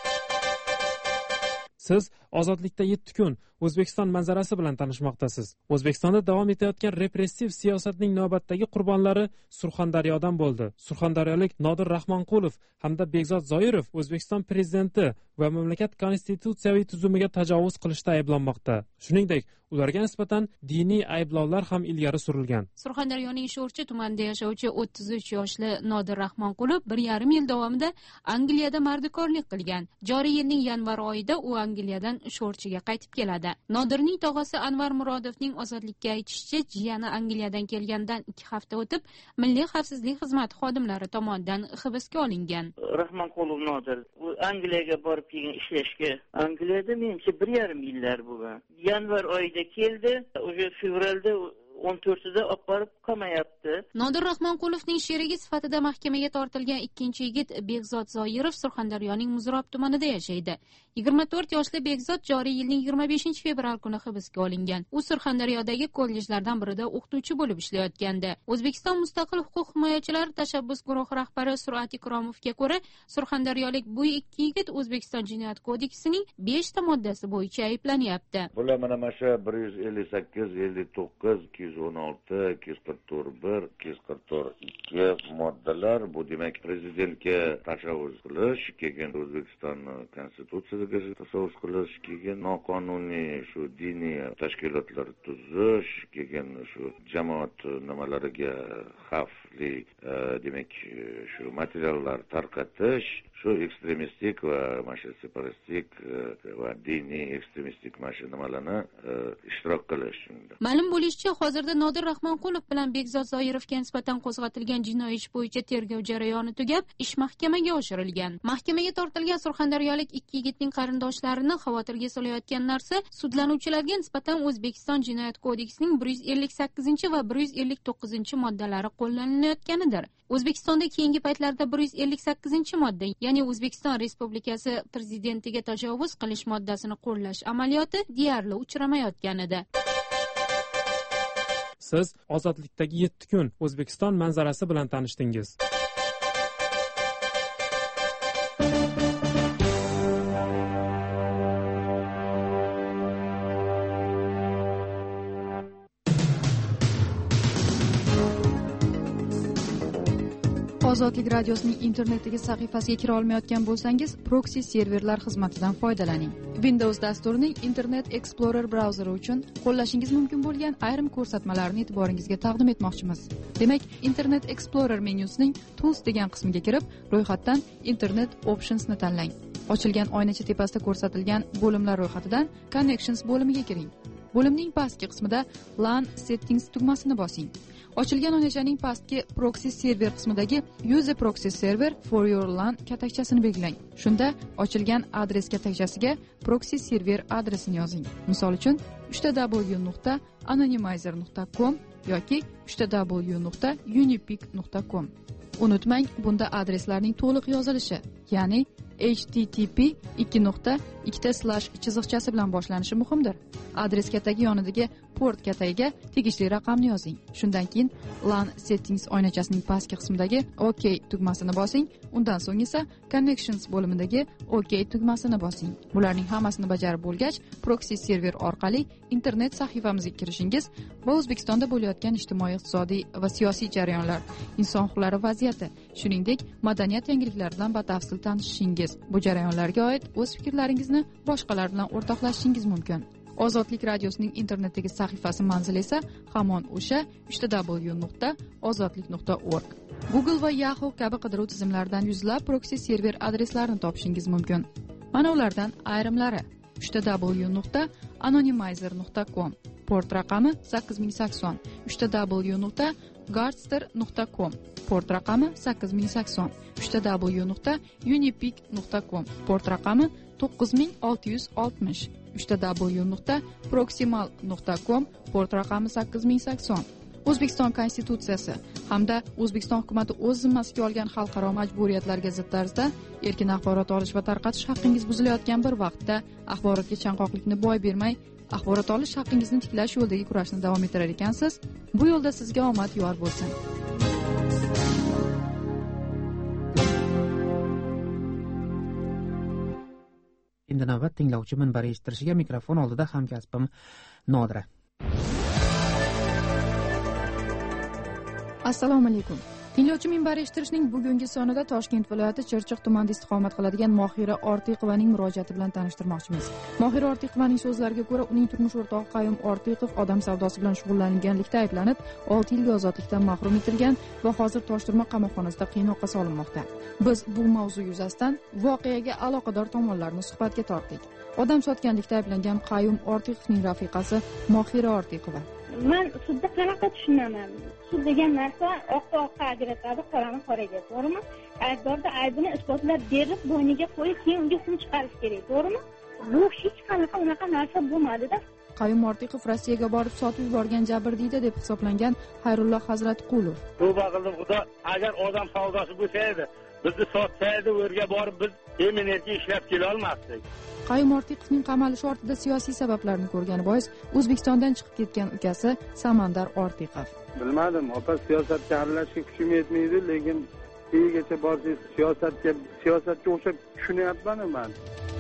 Siz Ozodlikda yetti kun O'zbekiston manzarasi bilan tanishmoqdasiz. O'zbekistonda davom etayotgan repressiv siyosatning navbatdagi qurbonlari Surxondaryodan bo'ldi. Surxondaryolik Nodir Rahmonqulov hamda Bekzod Zoirov O'zbekiston prezidenti va mamlakat konstitutsiyaviy tuzumiga tajovuz qilishda ayblanmoqda. Shuningdek, ularga nisbatan diniy ayblovlar ham ilgari surilgan. Surxondaryoning Sho'rchi tumanida yashovchi o'ttiz uch yoshli Nodir Rahmonqulov bir yarim yil davomida Angliyada mardikorlik qilgan. Joriy yilning yanvar oyida u Angliyadan Sho'rchiga qaytib keladi. Nodirning tog'asi Anvar Murodovning ozodlikka aytishicha, jiyani Angliyadan kelgandan ikki hafta o'tib, Milliy xavfsizlik xizmati xodimlari tomonidan hibsga olingan. Rahmonqulov Nodir u Angliyaga borib kelgan ishlashga. Angliyada menimcha bir yarim yillar bo'lgan. Yanvar oyida keldi, o'sha fevralda o'n to'rtida olib borib qamayapti. Nodir Rahmonqulovning sherigi sifatida mahkamaga tortilgan ikkinchi yigit Bekzod Zoirov Surxondaryoning Muzrob tumanida yashaydi. yigirma to'rt yoshli Bekzod joriy yilning yigirma beshinchi fevral kuni hibsga olingan. U Surxondaryodagi kollejlardan birida o'qituvchi bo'lib ishlayotgandi. O'zbekiston Mustaqil huquq himoyachilari tashabbus guruhi rahbari Surat Ikromovga ko'ra, surxondaryolik bu ikki yigit O'zbekiston Jinoyat kodeksining beshta moddasi bo'yicha ayblanyapti. Bular mana mana bir yuz ellik sakkiz, ellik to'qqiz, ikki yuz o'n olti, ikki yuz qirq to'rt bir, ikki yuz qirq to'rt ikki moddalar. Bu demak prezidentga tajovuz qilish, kelgan O'zbekiston konstitutsiyasiga tajovuz qilish, kelgan noqonuniy shu diniy tashkilotlar tuzish, kelgan shu jamoat nimalariga xavfli demak shu materiallar tarqatish, shu ekstremistik va mana separatistik va diniy ekstremistik mana nimalarni ishtirok qilish. Ma'lum bo'lishicha, hozirda Nodir Rahmonqulov bilan Bekzod Zoirovga nisbatan qo'zg'atilgan jinoiy ish bo'yicha tergov jarayoni tugab, ish mahkamaga oshirilgan. Mahkamaga tortilgan surxondaryolik ikki yigitning qarindoshlarini xavotirga solayotgan narsa, sudlanuvchilarga nisbatan O'zbekiston Jinoyat kodeksining bir yuz ellik sakkizinchi va bir yuz ellik to'qqizinchi moddalari qo'llanilayotganidir. O'zbekistonda keyingi paytlarda bir yuz ellik sakkizinchi modda, ya'ni O'zbekiston Respublikasi prezidentiga tajovuz qilish moddasini qo'llash amaliyoti deyarli uchramayotgan edi. Siz Ozodlikdagi yetti kun O'zbekiston manzarasi bilan tanishdingiz. Ozodlik radiosining internetdagi sahifasiga kira olmayotgan bo'lsangiz, proksi serverlar xizmatidan foydalaning. Windows dasturining Internet Explorer brauzeri uchun qo'llashingiz mumkin bo'lgan ayrim ko'rsatmalarni e'tiboringizga taqdim etmoqchimiz. Demak, Internet Explorer menyusining Tools degan qismiga kirib, ro'yxatdan Internet Options ni tanlang. Ochilgan oynacha tepasida ko'rsatilgan bo'limlar ro'yxatidan Connections bo'limiga kiring. Bo'limning pastki qismida LAN Settings tugmasini bosing. Ochilgan oynachaning pastki Proxy Server qismidagi Use a Proxy Server for your LAN katakchasini belgilang. Shunda ochilgan adres katakchasiga Proxy Server adresini yozing. Misol uchun uch ta w nuqta anonymizer nuqta com yoki uch ta w nuqta unipic nuqta com. Unutmang, bunda adreslarning to'liq yozilishi, ya'ni H T T P ikki nuqta ikkita slash chiziqchasi bilan boshlanishi muhimdir. Adres katagi yonidagi port katagiga tegishli raqamni yozing. Shundan keyin LAN Settings oynachasining pastki qismidagi OK tugmasini bosing. Undan so'ng esa Connections bo'limidagi OK tugmasini bosing. Bularning hammasini bajarib bo'lgach, Proxy Server orqali internet sahifamizga kirishingiz va O'zbekistonda bo'layotgan ijtimoiy, iqtisodiy va siyosiy jarayonlar, inson huquqlari vaziyati, shuningdek madaniyat yangiliklari bilan batafsil tanishishingiz, bu jarayonlarga oid o'z fikrlaringizni boshqalar bilan o'rtoqlashishingiz mumkin. Ozodlik radiosining internetdagi sahifasi manzili esa hamon o'sha uch ta w nuqta ozodlik nuqta org. Google va Yahoo kabi qidiruv tizimlaridan yuzlab proxy server adreslarini topishingiz mumkin. Mana ulardan ayrimlari: uch ta w nuqta anonymizer nuqta com, port raqami sakkiz ming sakson, uch ta w nuqta gardster nuqta com, port raqami sakkiz ming sakson, uch ta w nuqta unipic nuqta com, port raqami to'qqiz ming olti yuz oltmish, uch ta w nuqta proximal nuqta com, port raqami sakkiz ming sakson. O'zbekiston Konstitutsiyasi hamda O'zbekiston hukuomati o'z zimmasiga olgan xalqaro majburiyatlarga zid tarzda erkin axborot olish va tarqatish haqqingiz buzilayotgan bir vaqtda axborotga chanqoqlikni boy bermay, axborot olish haqqingizni tiklash yo'lidagi kurashni davom ettirar ekansiz. Bu yo'lda sizga omad yor bo'lsin. Endi navbat tinglovchi minbar eshittirishiga. Mikrofon oldida hamkasbim Nodira. Assalomu alaykum. Tinglovchi minbar eshittirishning bugungi sonida Toshkent viloyati Chirchiq tumanida istiqomat qiladigan Mohira Ortiqovaning murojaati bilan tanishtirmoqchimiz. Mohira Ortiqovaning so'zlariga ko'ra, uning turmush o'rtog'i Qayum Ortiqov odam savdosi bilan shug'ullanganlikda ayblanib, olti yilga ozodlikdan mahrum etilgan va hozir Toshturma qamoqxonasida qiynoqqa solinmoqda. Biz bu mavzu yuzasidan voqeaga aloqador tomonlarni suhbatga tortdik. Odam sotganlikda ayblangan Qayum Ortiqovning rafiqasi Mohira Ortiqova. Men sudda qanaqa tushunaman? Sud degan narsa oqqa oqqa ajratadi, qorani qoraga, to'g'rimi? Aybdorda aybini isbotlab berib, bo'yniga qo'yib, keyin unga hukm chiqarish kerak, to'g'rimi? Bu hech qanaqa unaqa narsa bo'lmadi-da. Qayum Ortiqov Rossiyaga borib sotib yuborgan jabrdiyda deb hisoblangan Xayrulloh Hazratqulov. Tavba qildim, xudo, agar odam savdosi bo'lsa edi, bizni sotsa edi, o'rga borib biz eminentga ishlab kela olmasdik. Qayum Ortiqovning qamalishi ortida siyosiy sabablarni ko'rgani bois O'zbekistondan chiqib ketgan ukasi Samandar Ortiqov. Bilmadim, opa, siyosatga aralashishga kuchim yetmaydi, lekin keyingacha borsangiz siyosatga siyosatga o'xshab tushunyapman men.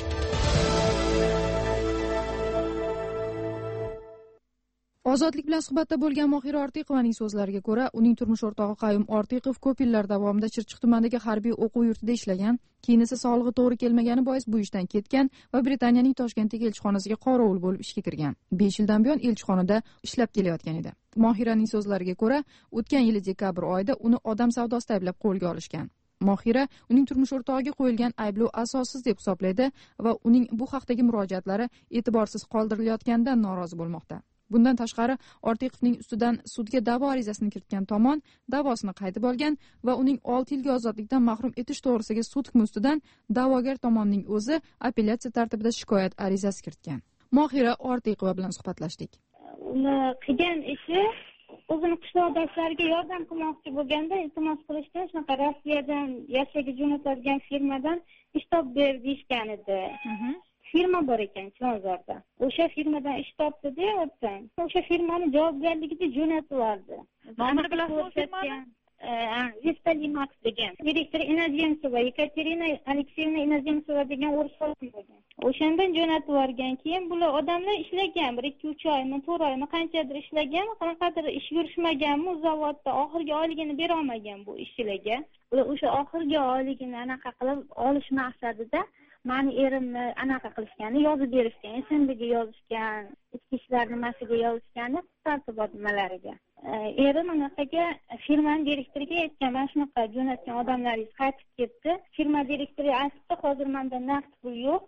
Ozodlik bilan suhbatda bo'lgan Mohira Ortiqovaning so'zlariga ko'ra, uning turmush o'rtog'i Qayum Ortiqov ko'p yillar davomida Chirchiq tumanidagi harbiy o'quv yurtida ishlagan, keyin esa sog'lig'i to'g'ri kelmagani bois bu ishdan ketgan va Britaniyaning Toshkentdagi elchixonasiga qorovul bo'lib ishga kirgan. besh yildan buyon elchixonada ishlab kelayotgan edi. Mohiraning so'zlariga ko'ra, o'tgan yil dekabr oyida uni odam savdosida ayblab qo'lga olishgan. Mohira uning turmush o'rtog'iga qo'yilgan ayblov asossiz deb hisoblaydi va uning bu haqdagi murojaatlari e'tiborsiz qoldirilayotganidan norozi bo'lmoqda. Bundan tashqari, Ortiqovning ustidan sudga da'vo arizasini kiritgan tomon da'vosini qaytib olgan va uning olti yilga ozodlikdan mahrum etish to'g'risidagi sud hukmi ustidan da'vogar tomonning o'zi apellyatsiya tartibida shikoyat arizasi kiritgan. Mohira Ortiqova bilan suhbatlashdik. Uni qilgan ishi o'zini qishloqdoshlariga yordam qilmoqchi bo'lganda, iltimos qilishdan shunaqa Rossiyadan Yashaga jo'natadigan firmadan ish topib ber deyishgan edi. Firma bor ekan Chilonzorda. O'sha firmadan ish topdi deyapsan. O'sha firmani javobgarligida jo'natib yubordi. Nomini bilasizmi firmani? Vestalimax degan direktor Inozemsova Yekaterina Alexeyevna Inozemsova degan o'ris xotin bo'lgan. O'shandan jo'natib yuborgan. Keyin bular odamlar ishlagan, bir ikki uch oymi, to'rt oymi qanchadir ishlagan, qanaqadir ish yurishmaganmi, zavodda oxirgi oyligini bera olmagan bu ishchilarga. Ular o'sha oxirgi oyligini anaqa qilib olish maqsadida mani erimni anaqa qilishgani, yozib berishgan, S M Bga yozishgan, ichki ishlar nimasiga yozishgani, tartibot nimalariga. Erim anaqaga firmaning direktoriga aytgan, mana shunaqa jo'natgan odamlaringiz qaytib ketdi. Firma direktori aytdi, hozir menda naqd pul yo'q.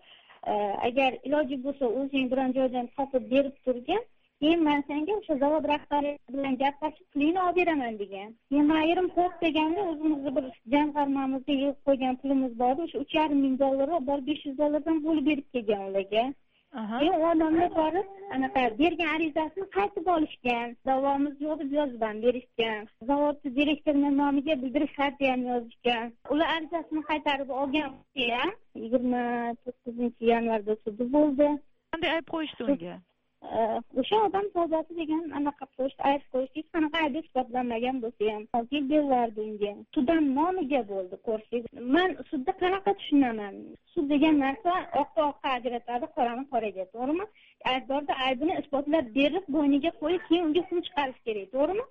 Agar iloji bo'lsa o'zing biron joydan topib berib turgin, keyin men senga o'sha zavod rahbari bilan gaplashib pulingni olib beraman degan. Keyin men erim xo'p deganda o'zimizni bir jamg'armamizga yig'ib qo'ygan pulimiz bor, o'sha uch yarim ming dollar bor, besh yuz dollardan bo'lib berib kelgan ularga. Keyin u odamlar borib anaqa bergan arizasini qaytib olishgan. Davomiz yo'q deb yozib ham berishgan. Zavod direktorining nomiga bildirish xati ham yozishgan. Ular arizasini qaytarib olgan ham yigirma to'qqizinchi yanvarda sudi bo'ldi. Qanday ayb qo'yishdi unga? O'sha odam savdosi degan anaqa qo'yishdi, ayb qo'yishdi. Hech qanaqa ayb isbotlanmagan bo'lsa ham olti yil beriladi unga. Suddan nomiga bo'ldi ko'rsak. Men sudda qanaqa tushunaman? Sud degan narsa oqqa oqqa ajratadi, qorani qoraga, to'g'rimi? Aybdorda aybini isbotlab berib, bo'yniga qo'yib, keyin unga hukm chiqarish kerak, to'g'rimi?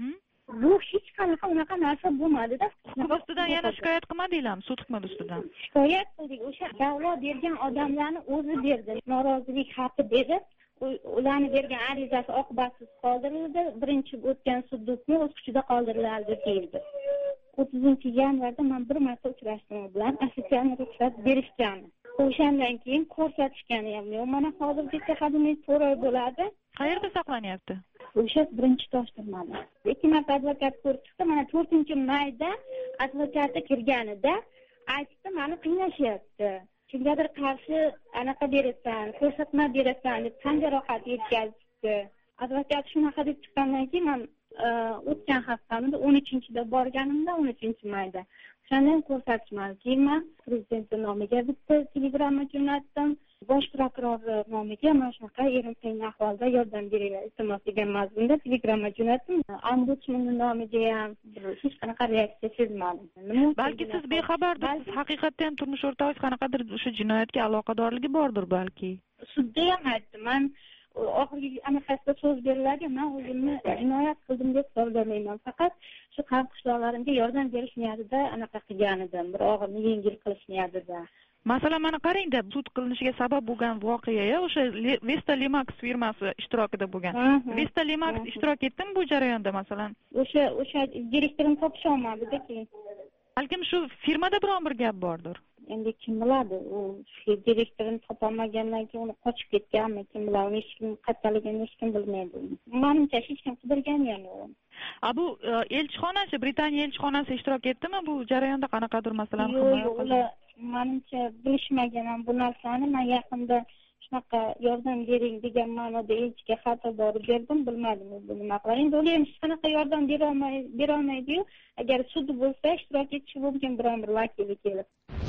Bu hech qanaqa unaqa narsa bo'lmadi-da. Ustidan yana shikoyat qilmadinglarmi, sud hukmi ustidan? Shikoyat qildik. O'sha da'vo bergan odamlarni o'zi berdi. Norozilik haqi dedi. Ularni bergan arizasi oqibatsiz qoldirildi. Birinchi o'tgan sud hukmi o'z kuchida qoldiriladi deyildi. o'ttizinchi yanvarda men bir marta uchrashdim u bilan, ofitsialni ruxsat berishgan. O'shandan keyin ko'rsatishgani ham yo'q. Mana hozirgacha qadimiy to'rt oy bo'ladi. Qayerda saqlanyapti? O'sha birinchi Toshtirmada. Ikki marta advokat ko'rib chiqdi. Mana to'rtinchi mayda advokati kirganida aytdi, meni qiynashyapti. Kimgadir qarshi anaqa berasan, ko'rsatma berasan deb tan jarohati yetkazdi. Advokat shunaqa deb chiqqandan keyin men o'tgan haftamda o'n uchinchida borganimda, o'n uchinchi mayda. O'shandan ko'rsatishmadi. Keyin men prezidentning nomiga bitta telegramma jo'natdim. Bosh prokuror nomiga mana shunaqa erim qiyin ahvolda yordam beringlar iltimos degan mazmunda telegramma jo'natdim. Ombudsmanning nomiga ham hech qanaqa reaksiya sezmadim. Balki siz bexabarsiz, haqiqatda ham turmush o'rtog'ingiz qanaqadir o'sha jinoyatga aloqadorligi bordir balki. Sudda ham aytdim. Men oxirgi anaqasida so'z beriladi, men o'zimni jinoyat qildim deb hisoblamayman. Faqat shu xalq qishloqlarimga yordam berish niyatida anaqa qilgan edim, bir og'irni yengil qilish niyatida. Masalan, mana qarang-da, sud qilinishiga sabab bo'lgan voqea o'sha Vestalimax firmasi ishtirokida bo'lgan. Vestalimax ishtirok etdimi bu jarayonda masalan? O'sha o'sha direktorni topish olmadi-da keyin. Balkim shu firmada biron bir gap bordir. Endi kim biladi, u shu direktorni topolmagandan keyin uni qochib ketganmi, kim biladi, uni hech kim qayerdaligini hech kim bilmaydi. Menimcha hech kim qidirgan ham yo'q. A bu elchixonasi, Britaniya elchixonasi ishtirok etdimi bu jarayonda qanaqadir masalan? Yo'q, ular menimcha bilishmagan ham bu narsani. Men yaqinda shunaqa yordam bering degan ma'noda elchiga xat yuborib berdim, bilmadim bu nima qilar. Endi ular ham hech qanaqa yordam bera olmaydi, bera olmaydi-yu. Agar sud bo'lsa, ishtirok etishi mumkin biron bir vakili kelib.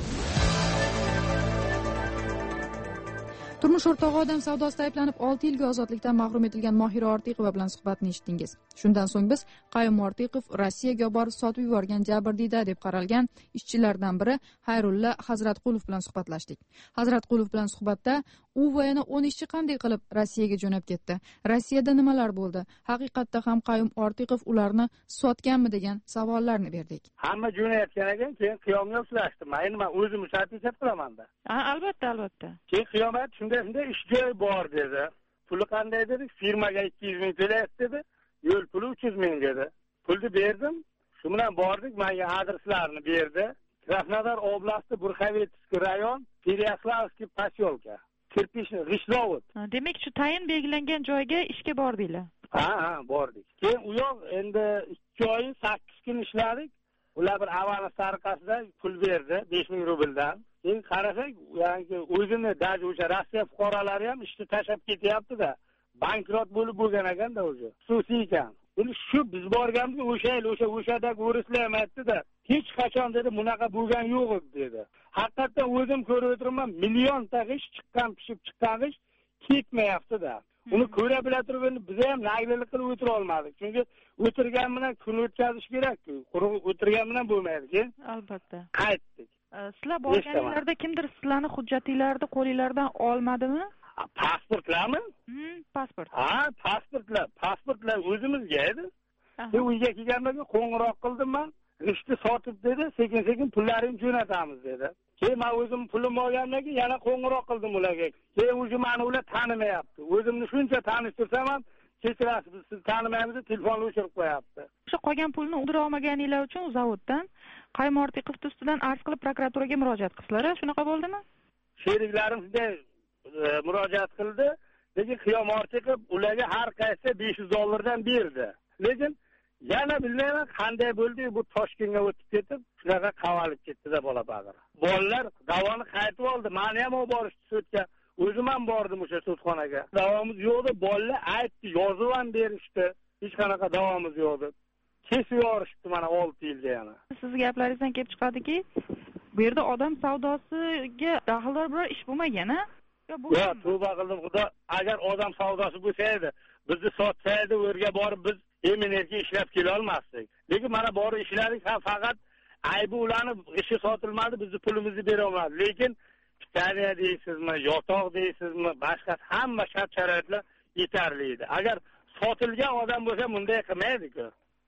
Turmush o'rtog'i odam savdosida ayblanib olti yilga ozodlikdan mahrum etilgan Mohira Ortiqova bilan suhbatni eshitdingiz. Shundan so'ng biz Qayum Ortiqov Rossiyaga borib sotib yuborgan jabrdiyda deb qaralgan ishchilardan biri Xayrulla Hazratqulov bilan suhbatlashdik. Hazratqulov bilan suhbatda u va yana o'n ishchi qanday qilib Rossiyaga jo'nab ketdi? Rossiyada nimalar bo'ldi? Haqiqatda ham Qayum Ortiqov ularni sotganmi degan savollarni berdik. Hamma jo'nayotgan ekan, keyin qiyomga uchrashdim. Men men o'zim mushatisat qilaman-da. Ha, albatta, albatta. Keyin qiyomat shunday shunday ish joyi bor dedi. Puli qanday dedi? Firmaga ikki yuz ming to'layapti dedi. Yo'l puli uch yuz ming dedi. Pulni berdim. Shu bilan bordik, menga adreslarni berdi. Krasnodar oblasti Burxovetsky rayon, Peryaslavskiy posyolka. Kirpishni G'ishlovod. Demak, shu tayin belgilangan joyga ishga bordinglar. Ha, ha, bordik. Keyin u yoq endi ikki oy sakkiz kun ishladik. Ular bir avani sarqasida pul berdi, besh ming rubldan. Keyin qarasak, ya'ni o'zini даже o'sha Rossiya fuqarolari ham ishni tashlab ketyapti-da. Bankrot bo'lib bo'lgan ekanda o'zi. Xususiy ekan. Endi shu biz borganmiz o'sha yil o'sha o'shadagi o'rislar ham aytdi-da, hech qachon dedi bunaqa bo'lgan yo'q dedi. Haqiqatdan o'zim ko'rib o'tiraman, million ta g'ish chiqqan, pishib chiqqan g'ish ketmayapti-da. uni ko'ra bila turib endi biz ham naglilik qilib o'tira olmadik. Chunki o'tirgan bilan kun o'tkazish kerak-ku. Quruq o'tirgan bilan bo'lmaydi-ku. Albatta. Qaytdik. Sizlar borganinglarda kimdir sizlarni hujjatinglarni qo'linglardan olmadimi? Pasportlarmi? Hmm, pasport. Ha, pasportlar, pasportlar o'zimizga edi. Men uyga kelganimda qo'ng'iroq qildim men. G'ishti sotib dedi, sekin-sekin pullaringni jo'natamiz dedi. Keyin men o'zim pulim olgandan keyin yana qo'ng'iroq qildim ularga. Keyin o'zi meni ular tanimayapti. O'zimni shuncha tanishtirsam ham kechirasiz, biz sizni tanimaymiz deb telefonni o'chirib qo'yapti. O'sha qolgan pulni undira olmaganinglar uchun zavoddan Qayum Ortiqov ustidan arz qilib prokuraturaga murojaat qilsizlar, shunaqa bo'ldimi? Sheriklarim shunday murojaat qildi. Lekin Qayum Ortiqov ularga har qaysi besh yuz dollardan berdi. Lekin yana bilmayman qanday bo'ldi, bu Toshkentga o'tib ketib, shunaqa qavalib ketdi-da bola bag'ir. Bolalar davoni qaytib oldi. Meni ham olib borishdi sudga. O'zim ham bordim o'sha sudxonaga. Davomiz yo'qdi, bolalar aytdi, yozib ham berishdi. Hech qanaqa davomimiz yo'qdi. Kesib yorishdi mana olti yilga yana. Siz gaplaringizdan kelib chiqadiki, bu yerda odam savdosiga daxldor biror ish bo'lmagan-a? Yo'q, tavba qildim xudo, agar odam savdosi bo'lsa edi, bizni sotsa edi, o'rga borib biz eminetga ishlab kela olmasdik. Lekin mana borib ishladik, ham faqat aybi ularni ishi sotilmadi, bizni pulimizni bera olmadi. Lekin pitaniya deysizmi, yotoq deysizmi, boshqa hamma shart-sharoitlar yetarli edi. Agar sotilgan odam bo'lsa, bunday qilmaydi-ku.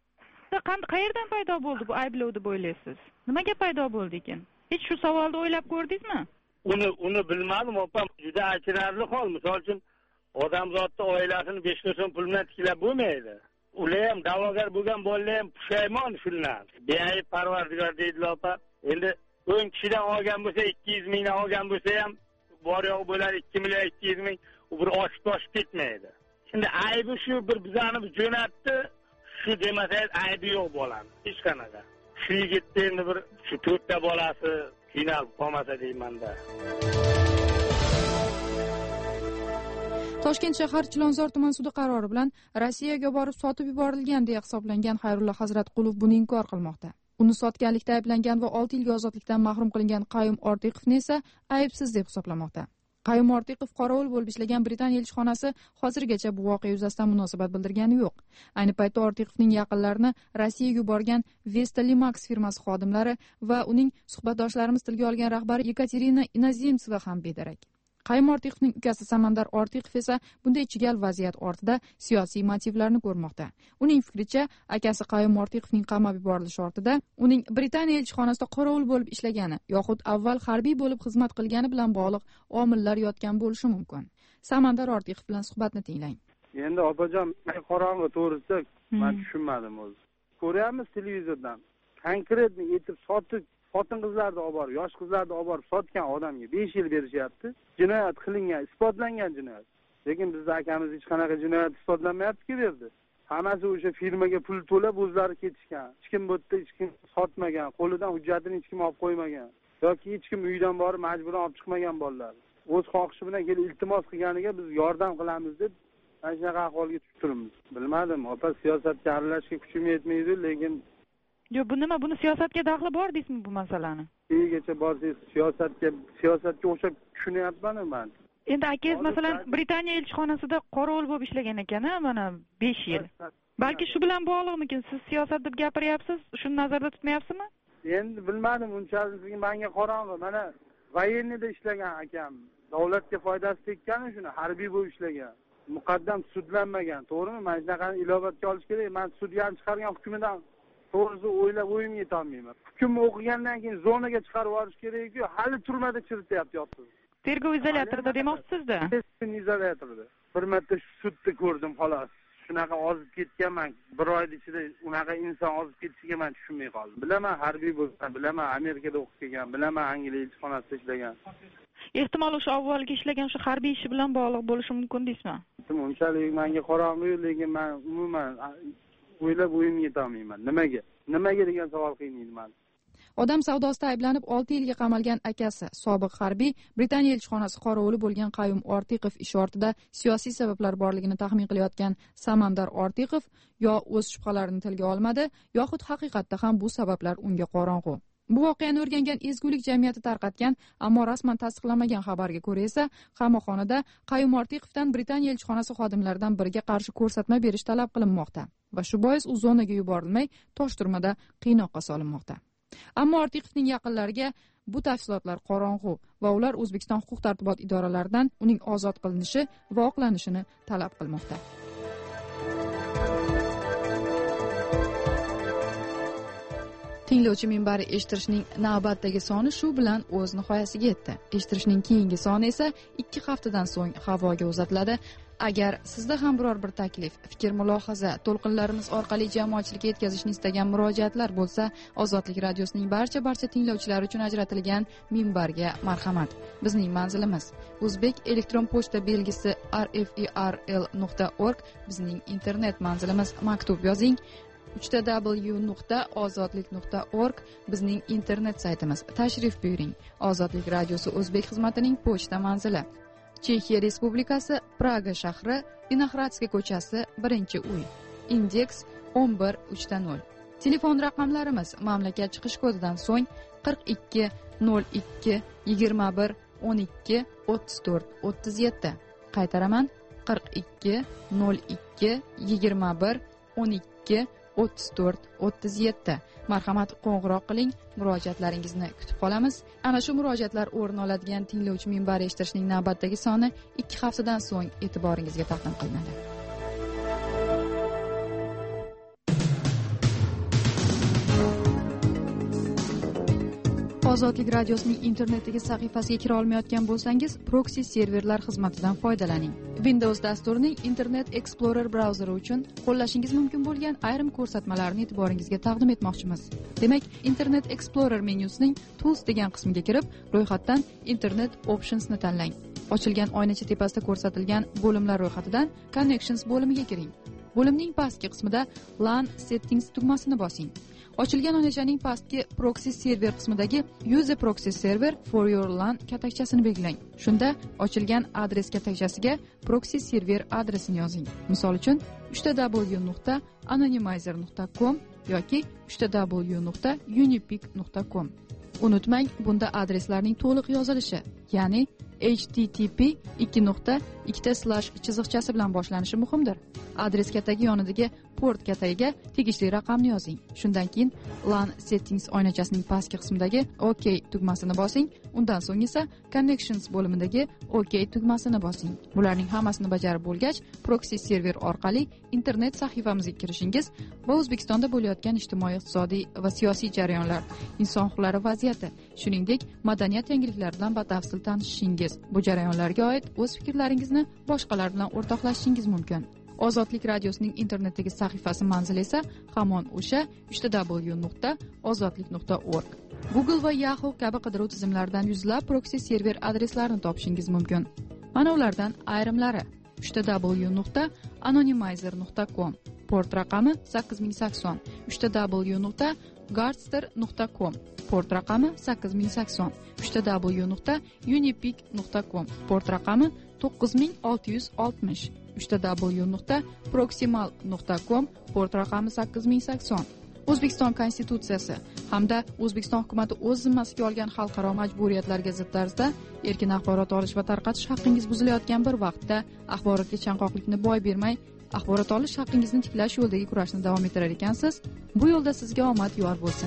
Qanday qayerdan paydo bo'ldi bu ayblov deb o'ylaysiz? Nimaga paydo bo'ldi ekan? Hech shu savolni o'ylab ko'rdingizmi? Uni uni bilmadim, opam. Juda achinarli hol. Misol uchun odamzodning oilasini besh so'm pul bilan tiklab bo'lmaydi. Ular ham da'vogar bo'lgan bolalar ham pushaymon shundan. Beayb parvardigor deydilar opa. Endi o'n kishidan olgan bo'lsa, ikki yuz mingdan olgan bo'lsa ham bor yo'q bo'lar ikki million ikki yuz ming, u bir oshib toshib ketmaydi. Endi aybi shu, bir bizani jo'natdi, shu demasangiz aybi yo'q bo'ladi. Hech qanaqa. Shu yigitni endi bir shu to'rtta bolasi qiynalib qolmasa deymanda. Toshkent shahar Chilonzor tuman sudi qarori bilan Rossiyaga borib sotib yuborilgan deya hisoblangan Xayrullo Hazratqulov buni inkor qilmoqda. Uni sotganlikda ayblangan va olti yilga ozodlikdan mahrum qilingan Qayum Ortiqovni esa aybsiz deb hisoblamoqda. Qayum Ortiqov qorovul bo'lib ishlagan Britaniya elchixonasi hozirgacha bu voqea yuzasidan munosabat bildirgani yo'q. Ayni paytda Ortiqovning yaqinlarini Rossiyaga yuborgan Vesta Limax firmasi xodimlari va uning suhbatdoshlarimiz tilga olgan rahbari Yekaterina Inozemtseva ham bedarak. Qayum Ortiqovning ukasi Samandar Ortiqov esa bunday chigal vaziyat ortida siyosiy motivlarni ko'rmoqda. Uning fikricha, akasi Qayum Ortiqovning qamab yuborilishi ortida uning Britaniya elchixonasida qorovul bo'lib ishlagani yoxud avval harbiy bo'lib xizmat qilgani bilan bog'liq omillar yotgan bo'lishi mumkin. Samandar Ortiqov bilan suhbatni tinglang. Endi opajon, qorong'i to'g'risida men tushunmadim o'zi. Ko'ryapmiz televizordan. Konkretni aytib sotib xotin-qizlarni olib borib, yosh qizlarni olib borib sotgan odamga besh yil berishyapti. Jinoyat qilingan, isbotlangan jinoyat. Lekin bizning akamiz hech qanaqa jinoyat isbotlanmayapti-ku bu yerda. Hammasi o'sha firmaga pul to'lab o'zlari ketishgan. Hech kim bu yerda hech kim sotmagan, qo'lidan hujjatini hech kim olib qo'ymagan. yoki hech kim uydan borib majburan olib chiqmagan bolalar. O'z xohishi bilan kelib iltimos qilganiga biz yordam qilamiz deb mana shunaqa ahvolga tushib turibmiz. Bilmadim, opa siyosatga aralashishga kuchim yetmaydi, lekin Yo'q, bu nima? Buni siyosatga daxli bor deysizmi bu masalani? Kegacha borsangiz siyosatga siyosatga o'xshab tushunyapman men. Endi akangiz masalan Britaniya elchixonasida qorovul bo'lib ishlagan ekan, mana besh yil. Balki shu bilan bog'liqmikin? Siz siyosat deb gapiryapsiz, shuni nazarda tutmayapsizmi? Endi bilmadim, unchalik menga qorong'i. Mana voyennida ishlagan akam, davlatga foydasi tekkani shuni harbiy bo'lib ishlagan. Muqaddam sudlanmagan, to'g'rimi? Mana shunaqani inobatga olish kerak. Men sudyaning chiqargan hukmidan to'g'risi o'ylab o'yimga yetolmayman. Hukmni o'qigandan keyin zonaga chiqarib yuborish kerak-ku, hali turmada chirityapti yotib. Tergov izolyatorida demoqchisizda? Izolyatorida. Bir marta sudda ko'rdim xolos. Shunaqa ozib ketganman. Bir oy ichida unaqa inson ozib ketishiga men tushunmay qoldim. Bilaman harbiy bo'lgan, bilaman Amerikada o'qib kelgan, bilaman Angliya elchixonasida ishlagan. Ehtimol o'sha avvalgi ishlagan o'sha harbiy ishi bilan bog'liq bo'lishi mumkin deysizmi? Unchalik menga qorong'i, lekin men umuman o'ylab o'yimga yetolmayman. Nimaga? Nimaga degan savol qiynaydi meni. Odam savdosida ayblanib olti yilga qamalgan akasi, sobiq harbiy Britaniya elchixonasi qorovuli bo'lgan Qayum Ortiqov ish ortida siyosiy sabablar borligini taxmin qilayotgan Samandar Ortiqov yo o'z shubhalarini tilga olmadi, yoxud haqiqatda ham bu sabablar unga qorong'u. Bu voqeani o'rgangan ezgulik jamiyati tarqatgan, ammo rasman tasdiqlanmagan xabarga ko'ra esa qamoqxonada Qayum Ortiqovdan Britaniya elchixonasi xodimlaridan biriga qarshi ko'rsatma berish talab qilinmoqda va shu bois u zonaga yuborilmay Toshturmada qiynoqqa solinmoqda. Ammo Ortiqovning yaqinlariga bu tafsilotlar qorong'u va ular O'zbekiston huquq-tartibot idoralaridan uning ozod qilinishi va oqlanishini talab qilmoqda. Tinglovchi minbari eshittirishning navbatdagi soni shu bilan o'z nihoyasiga yetdi. Eshittirishning keyingi soni esa ikki haftadan so'ng havoga uzatiladi. Agar sizda ham biror bir taklif, fikr, mulohaza, to'lqinlarimiz orqali jamoatchilikka yetkazishni istagan murojaatlar bo'lsa, Ozodlik radiosining barcha barcha tinglovchilari uchun ajratilgan minbarga marhamat. Bizning manzilimiz O'zbek elektron pochta belgisi r f i r l nuqta org, bizning internet manzilimiz. Maktub yozing uch w nuqta ozodlik nuqta org, bizning internet saytimiz. Tashrif buyuring. Ozodlik radiosi o'zbek xizmatining pochta manzili Chexiya Respublikasi, Praga shahri, Vinohradskiy ko'chasi, birinchi uy. Indeks o'n bir uch nol. Telefon raqamlarimiz mamlakat chiqish kodidan so'ng qirq ikki nol ikki yigirma bir o'n ikki o'ttiz to'rt o'ttiz yetti. Qaytaraman: qirq ikki nol ikki yigirma bir o'n ikki o'ttiz to'rt o'ttiz yetti. Marhamat, qo'ng'iroq qiling, murojaatlaringizni kutib qolamiz. Ana shu murojaatlar o'rin oladigan tinglovchi minbari eshittirishning navbatdagi soni ikki haftadan so'ng e'tiboringizga taqdim qilinadi. Ozodlik radiosining internetdagi sahifasiga kira olmayotgan bo'lsangiz, proxy serverlar xizmatidan foydalaning. Windows dasturining Internet Explorer brauzeri uchun qo'llashingiz mumkin bo'lgan ayrim ko'rsatmalarni e'tiboringizga taqdim etmoqchimiz. Demak, Internet Explorer menyusining Tools degan qismiga kirib, ro'yxatdan Internet Options ni tanlang. Ochilgan oynacha tepasida ko'rsatilgan bo'limlar ro'yxatidan Connections bo'limiga kiring. Bo'limning pastki qismida LAN Settings tugmasini bosing. Ochilgan oynachaning pastki proxy server qismidagi Use proxy server for your LAN katakchasini belgilang. Shunda ochilgan adres katakchasiga proxy server adresini yozing. Misol uchun uch w nuqta anonymizer nuqta com yoki uch w nuqta unipic nuqta com. Unutmang, bunda adreslarning to'liq yozilishi, ya'ni h t t p ikki nuqta ikkita slash chiziqchasi bilan boshlanishi muhimdir. Adres katagi yonidagi port katagiga tegishli raqamni yozing. Shundan keyin LAN Settings oynachasining pastki qismidagi OK tugmasini bosing. Undan so'ng esa Connections bo'limidagi OK tugmasini bosing. Bularning hammasini bajarib bo'lgach, proxy server orqali internet sahifamizga kirishingiz va O'zbekistonda bo'layotgan ijtimoiy, iqtisodiy va siyosiy jarayonlar, inson huquqlari vaziyati, shuningdek madaniyat yangiliklari bilan batafsil tanishishingiz, bu jarayonlarga oid o'z fikrlaringizni boshqalar bilan o'rtoqlashishingiz mumkin. Ozodlik radiosining internetdagi sahifasi manzili esa hamon o'sha uch w nuqta ozodlik nuqta org. Google va Yahoo kabi qidiruv tizimlaridan yuzlab proxy server adreslarini topishingiz mumkin. Mana ulardan ayrimlari: uch w nuqta anonymizer nuqta com, port raqami sakkiz ming sakson, uch w nuqta gardster nuqta com, port raqami sakkiz ming sakson, uch w nuqta unipic nuqta com, port raqami to'qqiz ming olti yuz oltmish, uch w nuqta proximal nuqta com, port raqami sakkiz ming sakson. O'zbekiston Konstitutsiyasi hamda O'zbekiston hukuomati o'z zimmasiga olgan xalqaro majburiyatlarga zid tarzda erkin axborot olish va tarqatish haqqingiz buzilayotgan bir vaqtda axborotga chanqoqlikni boy bermay, axborot olish haqqingizni tiklash yo'lidagi kurashni davom ettirar ekansiz. Bu yo'lda sizga omad yor bo'lsin.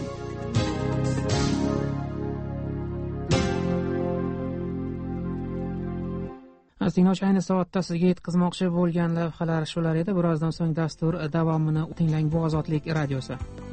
Tinglovchi, ayni soatda sizga yetkazmoqchi bo'lgan lavhalar shular edi. Birozdan so'ng dastur davomini tinglang. Bu Ozodlik radiosi.